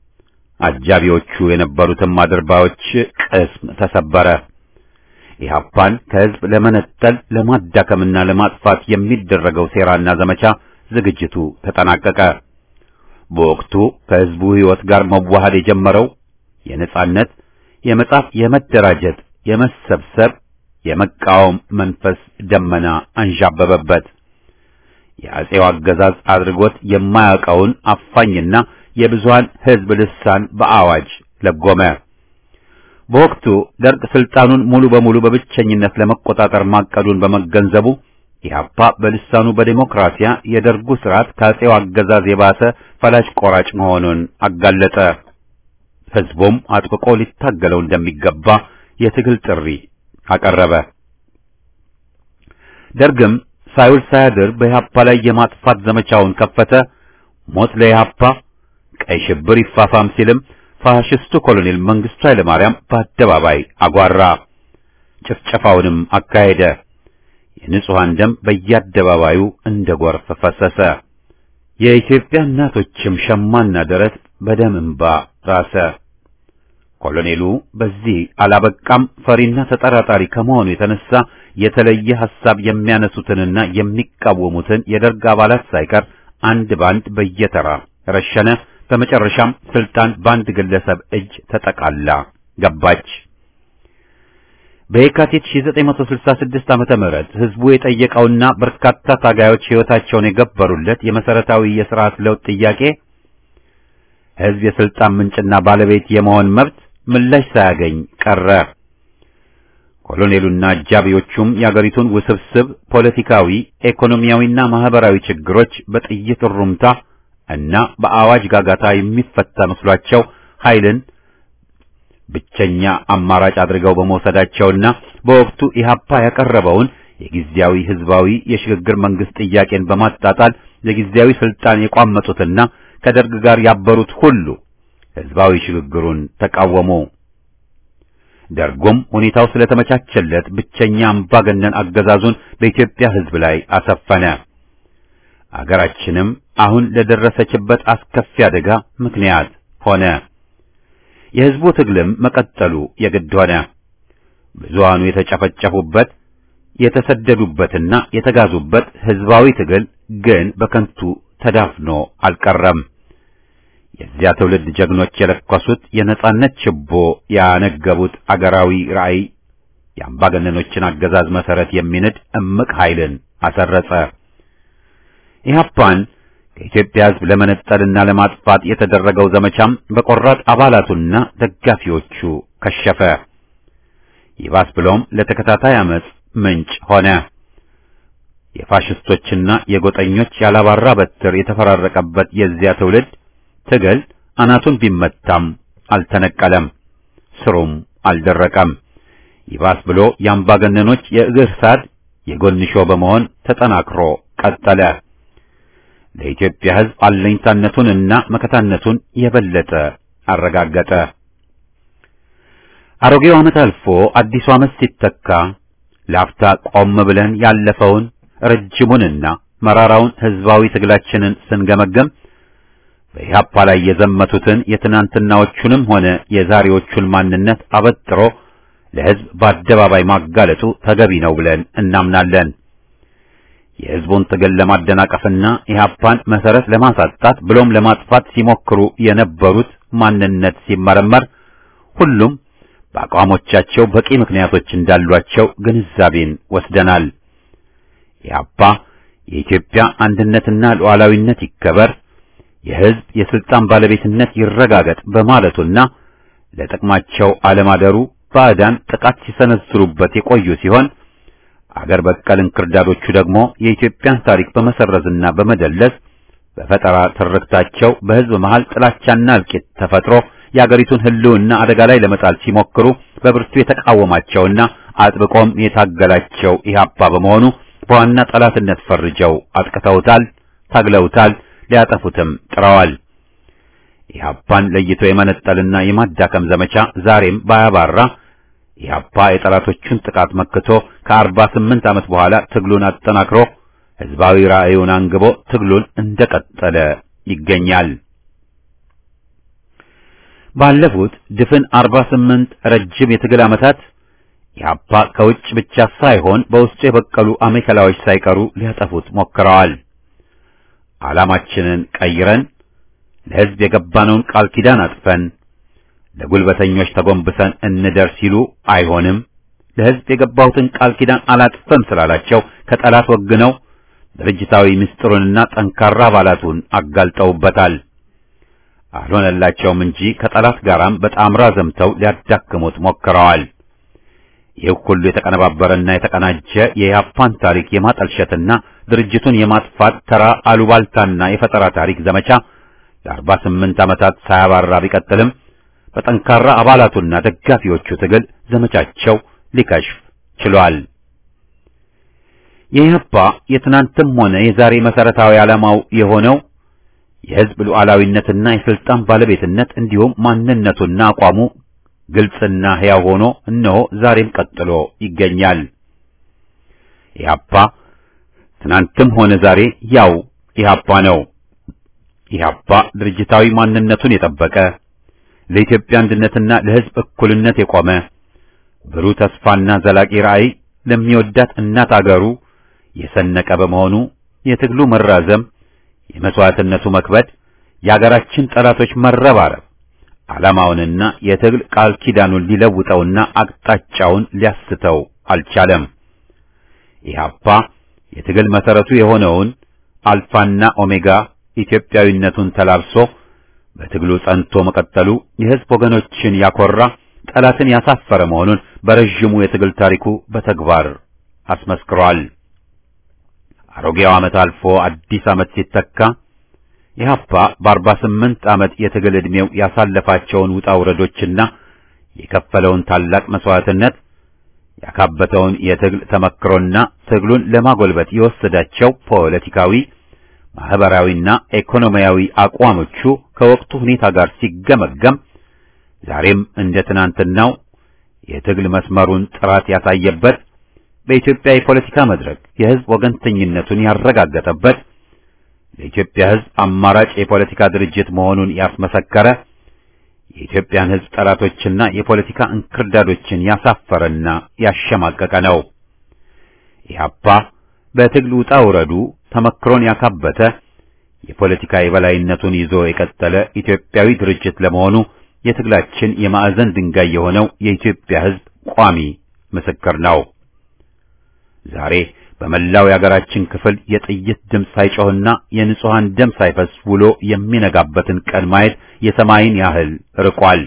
አጃቢዎቹ የነበሩትም አድርባዮች ቅስም ተሰበረ። ኢህአፓን ከሕዝብ ለመነጠል ለማዳከምና ለማጥፋት የሚደረገው ሴራና ዘመቻ ዝግጅቱ ተጠናቀቀ። በወቅቱ ከሕዝቡ ሕይወት ጋር መዋሃድ የጀመረው የነጻነት፣ የመጻፍ፣ የመደራጀት፣ የመሰብሰብ፣ የመቃወም መንፈስ ደመና አንዣበበበት። የአጼው አገዛዝ አድርጎት የማያውቀውን አፋኝና የብዙሃን ሕዝብ ልሳን በአዋጅ ለጎመ። በወቅቱ ደርግ ስልጣኑን ሙሉ በሙሉ በብቸኝነት ለመቆጣጠር ማቀዱን በመገንዘቡ ኢህአፓ በልሳኑ በዲሞክራሲያ የደርጉ ስርዓት ከአጼው አገዛዝ የባሰ ፈላጭ ቆራጭ መሆኑን አጋለጠ። ሕዝቡም አጥብቆ ሊታገለው እንደሚገባ የትግል ጥሪ አቀረበ። ደርግም ሳይውል ሳያድር በኢህአፓ ላይ የማጥፋት ዘመቻውን ከፈተ። ሞት ለኢህአፓ፣ ቀይ ሽብር ይፋፋም ሲልም ፋሽስቱ ኮሎኔል መንግስቱ ኃይለማርያም በአደባባይ አጓራ። ጭፍጨፋውንም አካሄደ። የንጹሃን ደም በየአደባባዩ እንደ ጎርፍ ፈሰሰ። የኢትዮጵያ እናቶችም ሸማና ደረት በደም እንባ ራሰ። ኮሎኔሉ በዚህ አላበቃም። ፈሪና ተጠራጣሪ ከመሆኑ የተነሳ የተለየ ሐሳብ የሚያነሱትንና የሚቃወሙትን የደርግ አባላት ሳይቀር አንድ ባንድ በየተራ ረሸነ። በመጨረሻም ስልጣን በአንድ ግለሰብ እጅ ተጠቃላ ገባች። በየካቲት ሺህ ዘጠኝ መቶ ስልሳ ስድስት ዓመተ ምህረት ህዝቡ የጠየቀውና በርካታ ታጋዮች ሕይወታቸውን የገበሩለት የመሰረታዊ የሥርዓት ለውጥ ጥያቄ ህዝብ የስልጣን ምንጭና ባለቤት የመሆን መብት ምላሽ ሳያገኝ ቀረ። ኮሎኔሉና አጃቢዎቹም የአገሪቱን ውስብስብ ፖለቲካዊ፣ ኢኮኖሚያዊና ማህበራዊ ችግሮች በጥይት ሩምታ እና በአዋጅ ጋጋታ የሚፈታ መስሏቸው ኃይልን ብቸኛ አማራጭ አድርገው በመውሰዳቸውና በወቅቱ ኢህአፓ ያቀረበውን የጊዜያዊ ህዝባዊ የሽግግር መንግስት ጥያቄን በማጣጣል የጊዜያዊ ስልጣን የቋመጡትና ከደርግ ጋር ያበሩት ሁሉ ህዝባዊ ሽግግሩን ተቃወሙ። ደርጉም ሁኔታው ስለተመቻቸለት ብቸኛ አምባገነን አገዛዙን በኢትዮጵያ ህዝብ ላይ አሰፈነ። አገራችንም አሁን ለደረሰችበት አስከፊ አደጋ ምክንያት ሆነ። የህዝቡ ትግልም መቀጠሉ የግድ ሆነ። ብዙሃኑ የተጨፈጨፉበት የተሰደዱበትና የተጋዙበት ህዝባዊ ትግል ግን በከንቱ ተዳፍኖ አልቀረም። የዚያ ትውልድ ጀግኖች የለኮሱት የነጻነት ችቦ ያነገቡት አገራዊ ራዕይ የአምባገነኖችን አገዛዝ መሰረት የሚንድ እምቅ ኃይልን አሰረጸ። ኢህአፓን ከኢትዮጵያ ህዝብ ለመነጠልና ለማጥፋት የተደረገው ዘመቻም በቆራጥ አባላቱና ደጋፊዎቹ ከሸፈ። ይባስ ብሎም ለተከታታይ አመጽ ምንጭ ሆነ። የፋሽስቶችና የጎጠኞች ያላባራ በትር የተፈራረቀበት የዚያ ትውልድ ትግል አናቱን ቢመታም አልተነቀለም፣ ስሩም አልደረቀም። ይባስ ብሎ የአምባገነኖች የእግር ሳድ የጎንሾ በመሆን ተጠናክሮ ቀጠለ። ለኢትዮጵያ ህዝብ አለኝታነቱንና መከታነቱን የበለጠ አረጋገጠ። አሮጌው ዓመት አልፎ አዲሱ ዓመት ሲተካ ላፍታ ቆም ብለን ያለፈውን ረጅሙንና መራራውን ህዝባዊ ትግላችንን ስንገመገም በኢህአፓ ላይ የዘመቱትን የትናንትናዎቹንም ሆነ የዛሬዎቹን ማንነት አበጥሮ ለህዝብ በአደባባይ ማጋለጡ ተገቢ ነው ብለን እናምናለን። የህዝቡን ትግል ለማደናቀፍና ኢህአፓን መሰረት ለማሳጣት ብሎም ለማጥፋት ሲሞክሩ የነበሩት ማንነት ሲመረመር ሁሉም በአቋሞቻቸው በቂ ምክንያቶች እንዳሏቸው ግንዛቤን ወስደናል። ኢህአፓ የኢትዮጵያ አንድነትና ሉዓላዊነት ይከበር፣ የህዝብ የስልጣን ባለቤትነት ይረጋገጥ በማለቱና ለጥቅማቸው አለማደሩ ባዕዳን ጥቃት ሲሰነዝሩበት የቆዩ ሲሆን አገር በቀል እንክርዳዶቹ ደግሞ የኢትዮጵያን ታሪክ በመሰረዝና በመደለስ በፈጠራ ትርክታቸው በህዝብ መሃል ጥላቻና እልቂት ተፈጥሮ የአገሪቱን ህልውና አደጋ ላይ ለመጣል ሲሞክሩ በብርቱ የተቃወማቸውና አጥብቆም የታገላቸው ኢህአፓ በመሆኑ በዋና ጠላትነት ፈርጀው አጥቅተውታል፣ ታግለውታል፣ ሊያጠፉትም ጥረዋል። ኢህአፓን ለይቶ የመነጠልና የማዳከም ዘመቻ ዛሬም ባያባራ ኢህአፓ የጠላቶቹን ጥቃት መክቶ ከአርባ ስምንት ዓመት በኋላ ትግሉን አጠናክሮ ህዝባዊ ራዕዩን አንግቦ ትግሉን እንደቀጠለ ይገኛል። ባለፉት ድፍን አርባ ስምንት ረጅም የትግል ዓመታት ኢህአፓ ከውጭ ብቻ ሳይሆን በውስጡ የበቀሉ አሜከላዎች ሳይቀሩ ሊያጠፉት ሞክረዋል። ዓላማችንን ቀይረን ለህዝብ የገባነውን ቃል ኪዳን አጥፈን ለጉልበተኞች ተጎንብሰን እንደር ሲሉ አይሆንም፣ ለህዝብ የገባውትን ቃል ኪዳን አላጥፈም ስላላቸው ከጠላት ወግነው ድርጅታዊ ምስጢሩንና ጠንካራ አባላቱን አጋልጠውበታል። አልሆነላቸውም እንጂ ከጠላት ጋራም በጣምራ ዘምተው ሊያዳክሙት ሞክረዋል። ይህ ሁሉ የተቀነባበረና የተቀናጀ የኢህአፓን ታሪክ የማጠልሸትና ድርጅቱን የማጥፋት ተራ አሉባልታና የፈጠራ ታሪክ ዘመቻ ለአርባ ስምንት ዓመታት ሳያባራ ቢቀጥልም በጠንካራ አባላቱና ደጋፊዎቹ ትግል ዘመቻቸው ሊከሽፍ ችሏል። የኢህአፓ የትናንትም ሆነ የዛሬ መሰረታዊ ዓላማው የሆነው የህዝብ ሉዓላዊነትና የስልጣን ባለቤትነት እንዲሁም ማንነቱና አቋሙ ግልጽና ሕያው ሆኖ እነሆ ዛሬም ቀጥሎ ይገኛል። ኢህአፓ ትናንትም ሆነ ዛሬ ያው ኢህአፓ ነው። ኢህአፓ ድርጅታዊ ማንነቱን የጠበቀ ለኢትዮጵያ አንድነትና ለሕዝብ እኩልነት የቆመ ብሩህ ተስፋና ዘላቂ ራዕይ ለሚወዳት እናት አገሩ የሰነቀ በመሆኑ የትግሉ መራዘም፣ የመስዋዕትነቱ መክበድ፣ የአገራችን ጠላቶች መረባረብ ዓላማውንና የትግል ቃል ኪዳኑን ሊለውጠውና አቅጣጫውን ሊያስተው አልቻለም። ኢህአፓ የትግል መሰረቱ የሆነውን አልፋና ኦሜጋ ኢትዮጵያዊነቱን ተላብሶ በትግሉ ጸንቶ መቀጠሉ የሕዝብ ወገኖችን ያኮራ፣ ጠላትን ያሳፈረ መሆኑን በረጅሙ የትግል ታሪኩ በተግባር አስመስክሯል። አሮጌው ዓመት አልፎ አዲስ ዓመት ሲተካ ኢህአፓ በአርባ ስምንት ዓመት የትግል ዕድሜው ያሳለፋቸውን ውጣ ውረዶችና የከፈለውን ታላቅ መስዋዕትነት ያካበተውን የትግል ተመክሮና ትግሉን ለማጎልበት የወሰዳቸው ፖለቲካዊ፣ ማህበራዊና ኢኮኖሚያዊ አቋሞቹ ከወቅቱ ሁኔታ ጋር ሲገመገም ዛሬም እንደ ትናንትናው የትግል መስመሩን ጥራት ያሳየበት፣ በኢትዮጵያ የፖለቲካ መድረክ የሕዝብ ወገንተኝነቱን ያረጋገጠበት፣ ለኢትዮጵያ ሕዝብ አማራጭ የፖለቲካ ድርጅት መሆኑን ያስመሰከረ፣ የኢትዮጵያን ሕዝብ ጠላቶችና የፖለቲካ እንክርዳዶችን ያሳፈረና ያሸማቀቀ ነው። ኢህአፓ በትግሉ ውጣ ውረዱ ተመክሮን ያካበተ፣ የፖለቲካ የበላይነቱን ይዞ የቀጠለ ኢትዮጵያዊ ድርጅት ለመሆኑ የትግላችን የማዕዘን ድንጋይ የሆነው የኢትዮጵያ ሕዝብ ቋሚ ምስክር ነው። ዛሬ በመላው የአገራችን ክፍል የጥይት ድምፅ ሳይጮህና የንጹሃን ደም ሳይፈስ ውሎ የሚነጋበትን ቀን ማየት የሰማይን ያህል ርቋል።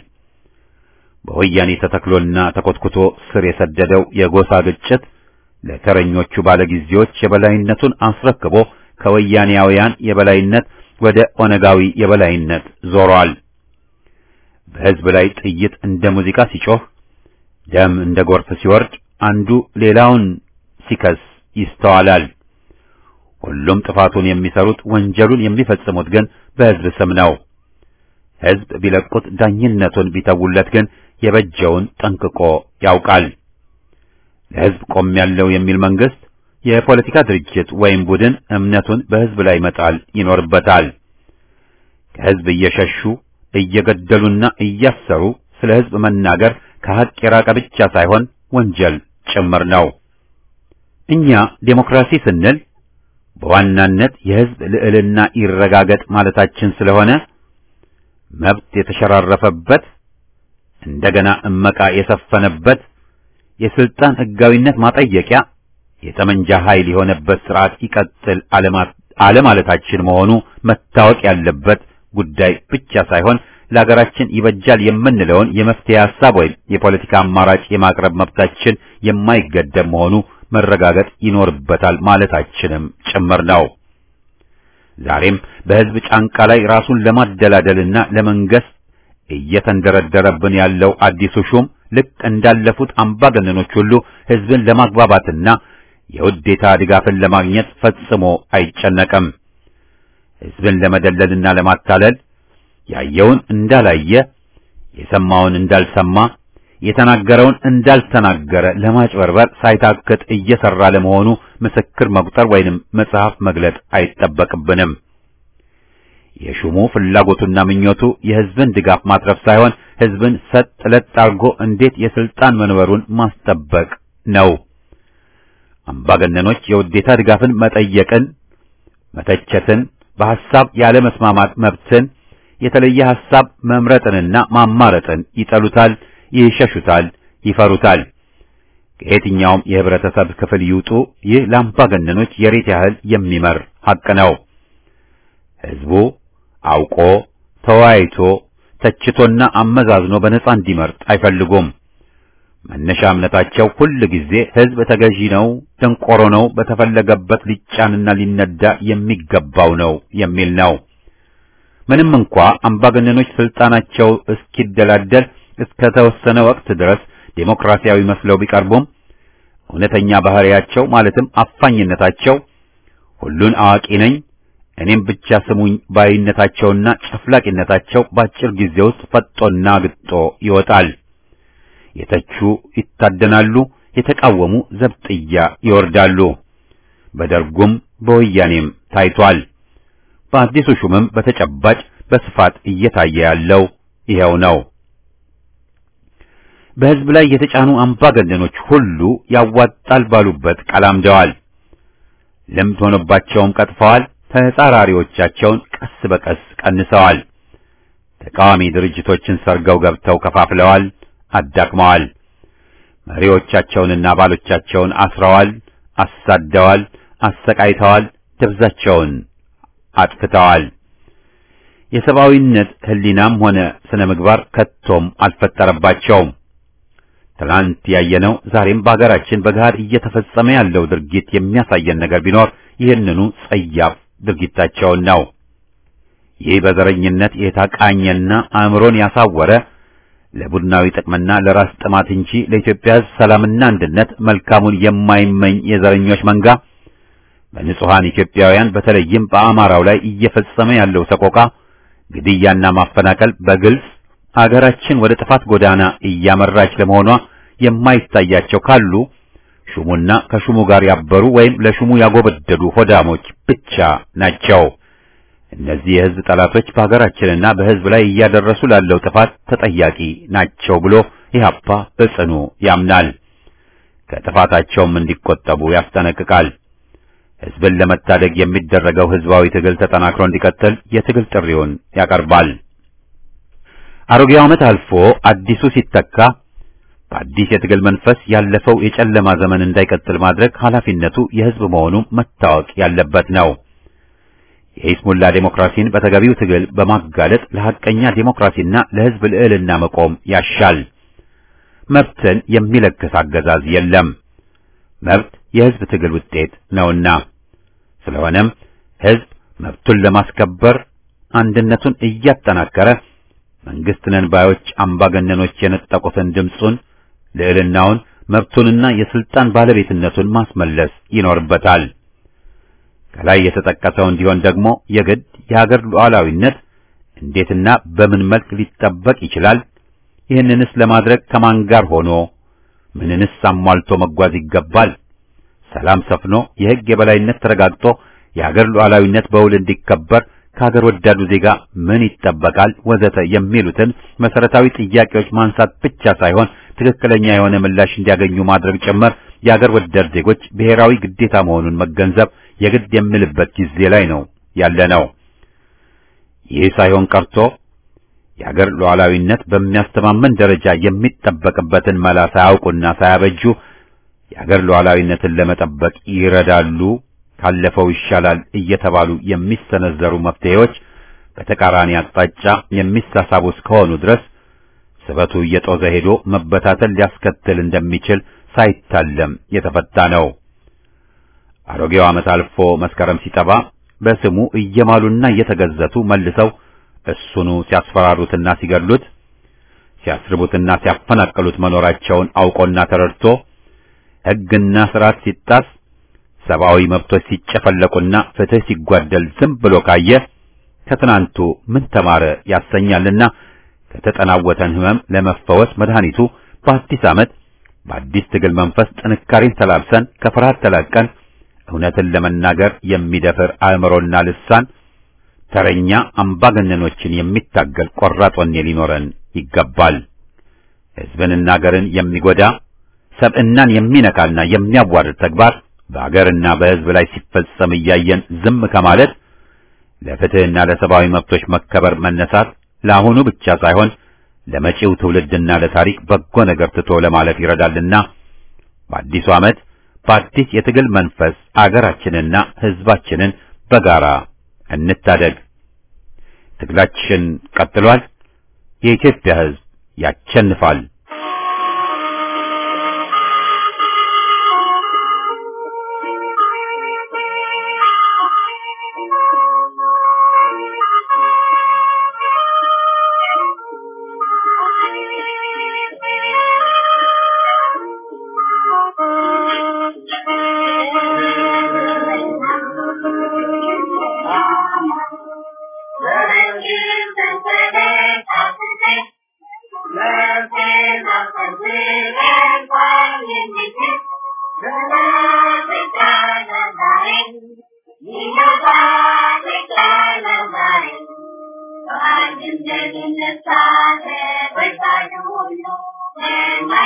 በወያኔ ተተክሎና ተኮትኩቶ ስር የሰደደው የጎሳ ግጭት ለተረኞቹ ባለጊዜዎች የበላይነቱን አስረክቦ ከወያኔያውያን የበላይነት ወደ ኦነጋዊ የበላይነት ዞሯል። በሕዝብ ላይ ጥይት እንደ ሙዚቃ ሲጮህ፣ ደም እንደ ጎርፍ ሲወርድ፣ አንዱ ሌላውን ሲከስ ይስተዋላል። ሁሉም ጥፋቱን የሚሰሩት ወንጀሉን የሚፈጽሙት ግን በሕዝብ ስም ነው። ሕዝብ ቢለቁት ዳኝነቱን ቢተውለት ግን የበጀውን ጠንቅቆ ያውቃል። ለሕዝብ ቆም ያለው የሚል መንግስት፣ የፖለቲካ ድርጅት ወይም ቡድን እምነቱን በሕዝብ ላይ መጣል ይኖርበታል። ከሕዝብ እየሸሹ እየገደሉና እያሰሩ ስለ ሕዝብ መናገር ከሐቅ የራቀ ብቻ ሳይሆን ወንጀል ጭምር ነው። እኛ ዴሞክራሲ ስንል በዋናነት የሕዝብ ልዕልና ይረጋገጥ ማለታችን ስለሆነ መብት የተሸራረፈበት፣ እንደገና እመቃ የሰፈነበት፣ የስልጣን ሕጋዊነት ማጠየቂያ የጠመንጃ ኃይል የሆነበት ስርዓት ይቀጥል አለማለታችን መሆኑ መታወቅ ያለበት ጉዳይ ብቻ ሳይሆን ለሀገራችን ይበጃል የምንለውን የመፍትሄ ሐሳብ ወይም የፖለቲካ አማራጭ የማቅረብ መብታችን የማይገደብ መሆኑ መረጋገጥ ይኖርበታል ማለታችንም ጭምር ነው። ዛሬም በሕዝብ ጫንቃ ላይ ራሱን ለማደላደልና ለመንገስ እየተንደረደረብን ያለው አዲሱ ሹም ልክ እንዳለፉት አምባገነኖች ሁሉ ሕዝብን ለማግባባትና የውዴታ ድጋፍን ለማግኘት ፈጽሞ አይጨነቅም። ሕዝብን ለመደለልና ለማታለል ያየውን እንዳላየ፣ የሰማውን እንዳልሰማ፣ የተናገረውን እንዳልተናገረ ለማጭበርበር ሳይታክት እየሰራ ለመሆኑ ምስክር መቁጠር ወይንም መጽሐፍ መግለጥ አይጠበቅብንም። የሹሙ ፍላጎቱና ምኞቱ የሕዝብን ድጋፍ ማትረፍ ሳይሆን ሕዝብን ሰጥ ለጥ አርጎ እንዴት የስልጣን መንበሩን ማስጠበቅ ነው። አምባገነኖች የውዴታ ድጋፍን መጠየቅን፣ መተቸትን፣ በሐሳብ ያለ መስማማት መብትን፣ የተለየ ሐሳብ መምረጥንና ማማረጥን ይጠሉታል፣ ይሸሹታል፣ ይፈሩታል። ከየትኛውም የህብረተሰብ ክፍል ይውጡ ይህ ለአምባገነኖች የሬት ያህል የሚመር ሐቅ ነው። ሕዝቡ አውቆ ተወያይቶ ተችቶና አመዛዝኖ በነጻ እንዲመርጥ አይፈልጉም። መነሻ እምነታቸው ሁል ጊዜ ሕዝብ ተገዢ ነው፣ ደንቆሮ ነው፣ በተፈለገበት ሊጫንና ሊነዳ የሚገባው ነው የሚል ነው። ምንም እንኳ አምባገነኖች ስልጣናቸው እስኪደላደል እስከ ተወሰነ ወቅት ድረስ ዴሞክራሲያዊ መስለው ቢቀርቡም እውነተኛ ባህሪያቸው ማለትም አፋኝነታቸው፣ ሁሉን አዋቂ ነኝ እኔም ብቻ ስሙኝ ባይነታቸውና ጨፍላቂነታቸው በአጭር ጊዜ ውስጥ ፈጦና ግጦ ይወጣል። የተቹ ይታደናሉ፣ የተቃወሙ ዘብጥያ ይወርዳሉ። በደርጉም በወያኔም ታይቷል። በአዲሱ ሹምም በተጨባጭ በስፋት እየታየ ያለው ይሄው ነው። በህዝብ ላይ የተጫኑ አምባገነኖች ሁሉ ያዋጣል ባሉበት ቀላምደዋል። ልምድ ሆኖባቸውም ቀጥፈዋል። ተጻራሪዎቻቸውን ቀስ በቀስ ቀንሰዋል። ተቃዋሚ ድርጅቶችን ሰርገው ገብተው ከፋፍለዋል፣ አዳክመዋል። መሪዎቻቸውንና አባሎቻቸውን አስረዋል፣ አሳደዋል፣ አሰቃይተዋል፣ ደብዛቸውን አጥፍተዋል። የሰብአዊነት ህሊናም ሆነ ስነ ምግባር ከቶም አልፈጠረባቸውም። ትናንት ያየነው ዛሬም በአገራችን በጋር እየተፈጸመ ያለው ድርጊት የሚያሳየን ነገር ቢኖር ይህንኑ ጸያፍ ድርጊታቸውን ነው። ይህ በዘረኝነት የታቃኘና አእምሮን ያሳወረ ለቡድናዊ ጥቅምና ለራስ ጥማት እንጂ ለኢትዮጵያ ሕዝብ ሰላምና አንድነት መልካሙን የማይመኝ የዘረኞች መንጋ በንጹሃን ኢትዮጵያውያን በተለይም በአማራው ላይ እየፈጸመ ያለው ሰቆቃ፣ ግድያና ማፈናቀል በግልጽ አገራችን ወደ ጥፋት ጎዳና እያመራች ለመሆኗ የማይታያቸው ካሉ ሹሙና ከሹሙ ጋር ያበሩ ወይም ለሹሙ ያጎበደዱ ሆዳሞች ብቻ ናቸው። እነዚህ የህዝብ ጠላቶች በሀገራችንና በህዝብ ላይ እያደረሱ ላለው ጥፋት ተጠያቂ ናቸው ብሎ ኢህአፓ በጽኑ ያምናል። ከጥፋታቸውም እንዲቆጠቡ ያስጠነቅቃል። ህዝብን ለመታደግ የሚደረገው ህዝባዊ ትግል ተጠናክሮ እንዲቀጥል የትግል ጥሪውን ያቀርባል። አሮጌው ዓመት አልፎ አዲሱ ሲተካ በአዲስ የትግል መንፈስ ያለፈው የጨለማ ዘመን እንዳይቀጥል ማድረግ ኃላፊነቱ የህዝብ መሆኑ መታወቅ ያለበት ነው። የኢስሙላ ዴሞክራሲን በተገቢው ትግል በማጋለጥ ለሐቀኛ ዴሞክራሲና ለህዝብ ልዕልና መቆም ያሻል። መብትን የሚለግስ አገዛዝ የለም። መብት የህዝብ ትግል ውጤት ነውና፣ ስለሆነም ህዝብ መብቱን ለማስከበር አንድነቱን እያጠናከረ መንግስት ነን ባዮች አምባገነኖች የነጠቁትን ድምጹን፣ ልዕልናውን፣ መብቱንና የስልጣን ባለቤትነቱን ማስመለስ ይኖርበታል። ከላይ የተጠቀሰው እንዲሆን ደግሞ የግድ የሀገር ሉዓላዊነት እንዴትና በምን መልክ ሊጠበቅ ይችላል? ይህንንስ ለማድረግ ከማን ጋር ሆኖ ምንንስ አሟልቶ መጓዝ ይገባል? ሰላም ሰፍኖ የህግ የበላይነት ተረጋግጦ የሀገር ሉዓላዊነት በውል እንዲከበር ከሀገር ወዳዱ ዜጋ ምን ይጠበቃል? ወዘተ የሚሉትን መሰረታዊ ጥያቄዎች ማንሳት ብቻ ሳይሆን ትክክለኛ የሆነ ምላሽ እንዲያገኙ ማድረግ ጭምር የሀገር ወዳድ ዜጎች ብሔራዊ ግዴታ መሆኑን መገንዘብ የግድ የሚልበት ጊዜ ላይ ነው ያለነው። ይህ ሳይሆን ቀርቶ የሀገር ሉዓላዊነት በሚያስተማመን ደረጃ የሚጠበቅበትን መላ ሳያውቁና ሳያበጁ የሀገር ሉዓላዊነትን ለመጠበቅ ይረዳሉ፣ ካለፈው ይሻላል እየተባሉ የሚሰነዘሩ መፍትሄዎች በተቃራኒ አቅጣጫ የሚሳሳቡ እስከሆኑ ድረስ ስበቱ እየጦዘ ሄዶ መበታተል ሊያስከትል እንደሚችል ሳይታለም የተፈታ ነው። አሮጌው ዓመት አልፎ መስከረም ሲጠባ በስሙ እየማሉና እየተገዘቱ መልሰው እሱኑ ሲያስፈራሩትና ሲገድሉት፣ ሲያስርቡትና ሲያፈናቅሉት መኖራቸውን አውቆና ተረድቶ ሕግና ሥርዓት ሲጣስ፣ ሰብአዊ መብቶች ሲጨፈለቁና ፍትህ ሲጓደል ዝም ብሎ ካየ ከትናንቱ ምን ተማረ ያሰኛልና ከተጠናወተን ህመም ለመፈወስ መድኃኒቱ በአዲስ ዓመት በአዲስ ትግል መንፈስ ጥንካሬን ተላብሰን ከፍርሃት ተላቀን እውነትን ለመናገር የሚደፍር አእምሮና ልሳን ተረኛ አምባገነኖችን የሚታገል ቆራጥ ወኔ ሊኖረን ይገባል። ሕዝብንና አገርን የሚጎዳ ሰብዕናን የሚነካና የሚያዋርድ ተግባር በአገርና በሕዝብ ላይ ሲፈጸም እያየን ዝም ከማለት ለፍትህና ለሰብአዊ መብቶች መከበር መነሳት ለአሁኑ ብቻ ሳይሆን ለመጪው ትውልድና ለታሪክ በጎ ነገር ትቶ ለማለፍ ይረዳልና በአዲሱ ዓመት በአዲስ የትግል መንፈስ አገራችንና ሕዝባችንን በጋራ እንታደግ። ትግላችን ቀጥሏል። የኢትዮጵያ ሕዝብ ያሸንፋል። I'm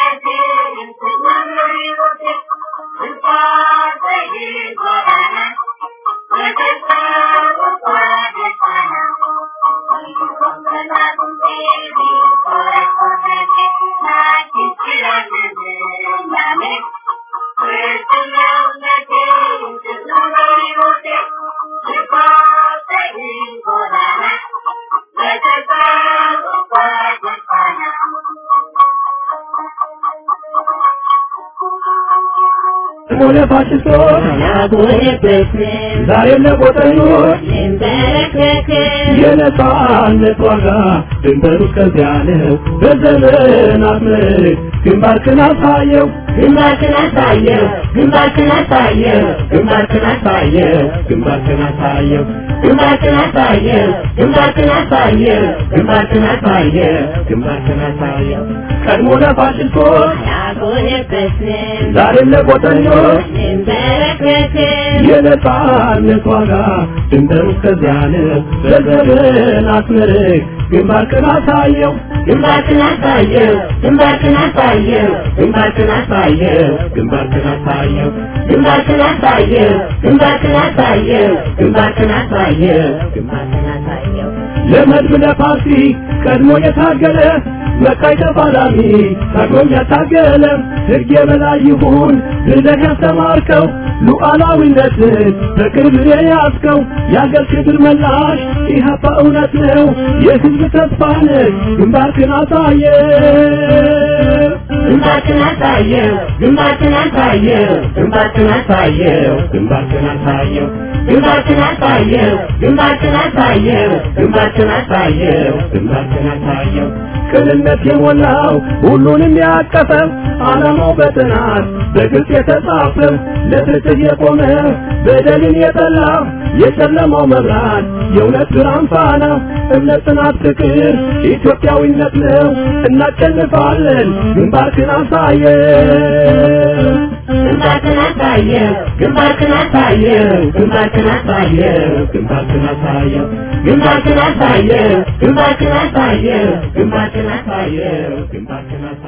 Mole fascisto, la buone pezze, dare le botellotte, imberekeke, የነጻነት ዋጋ ድንበሩ ከዚያ ነው በዘመናት ግንባርክን አሳየው ግንባርክን አሳየው ግንባርክን አሳየው ግንባርክን አሳየው ግንባርክን አሳየው ግንባርክን አሳየው ግንባርክን አሳየው ግንባርክን አሳየው ግንባርክን አሳየው ቀድሞ ለፋሽስቶች ያጎነበስን ዛሬም ለቆጠኞች እንበረከክ የነጻነት ዋጋ ድንበሩ ከዚያ ነው በዘመናት ግንባርክን አሳየው ግንባርክን አሳየው ግንባርክን አሳየው ግንባርክን አሳየው ግንባርክን አሳየው ግንባርክን አሳየው ግንባርክን አሳየው ግንባርክን አሳየው ግንባርክን አሳየው ለመድብ ለፓርቲ ቀድሞ የታገለ መካይ ተፋላሚ ታግሎም ያታገለ ሕግ የበላይ ይሁን ብለህ ያስተማርከው ሉዓላዊነትን በቅርብ የያዝከው የአገር ክብር መላሽ ኢህአፓ እውነት ነው የሕዝብ ተስፋ ነህ ግንባርክን አሳየው ግንባርክን አሳየው ግንባርክን አሳየው ግንባርክን አሳየው ግንባርክን አሳየው ግንባርክን አሳየው ግንባርክን አሳየው ግንባርክን አሳየው ግንባርክን አሳየው ቅንነት የሞላው ሁሉንም ያቀፈው ዓላማው በጥናት በግልጽ የተጻፈው ለፍትህ የቆመ በደልን የጠላ የጨለማው መብራት የእውነት ብርሃን ፋና እምነት ጽናት ፍቅር ኢትዮጵያዊነት ነው እናሸንፋለን ግንባርክን አሳየው ግንባርክን አሳየው ግንባርክን አሳየው ግንባርክን አሳየው ግንባርክን አሳየው ግንባርክን አሳየው ግንባርክን አሳየው ግንባርክን አሳየው ግንባርክን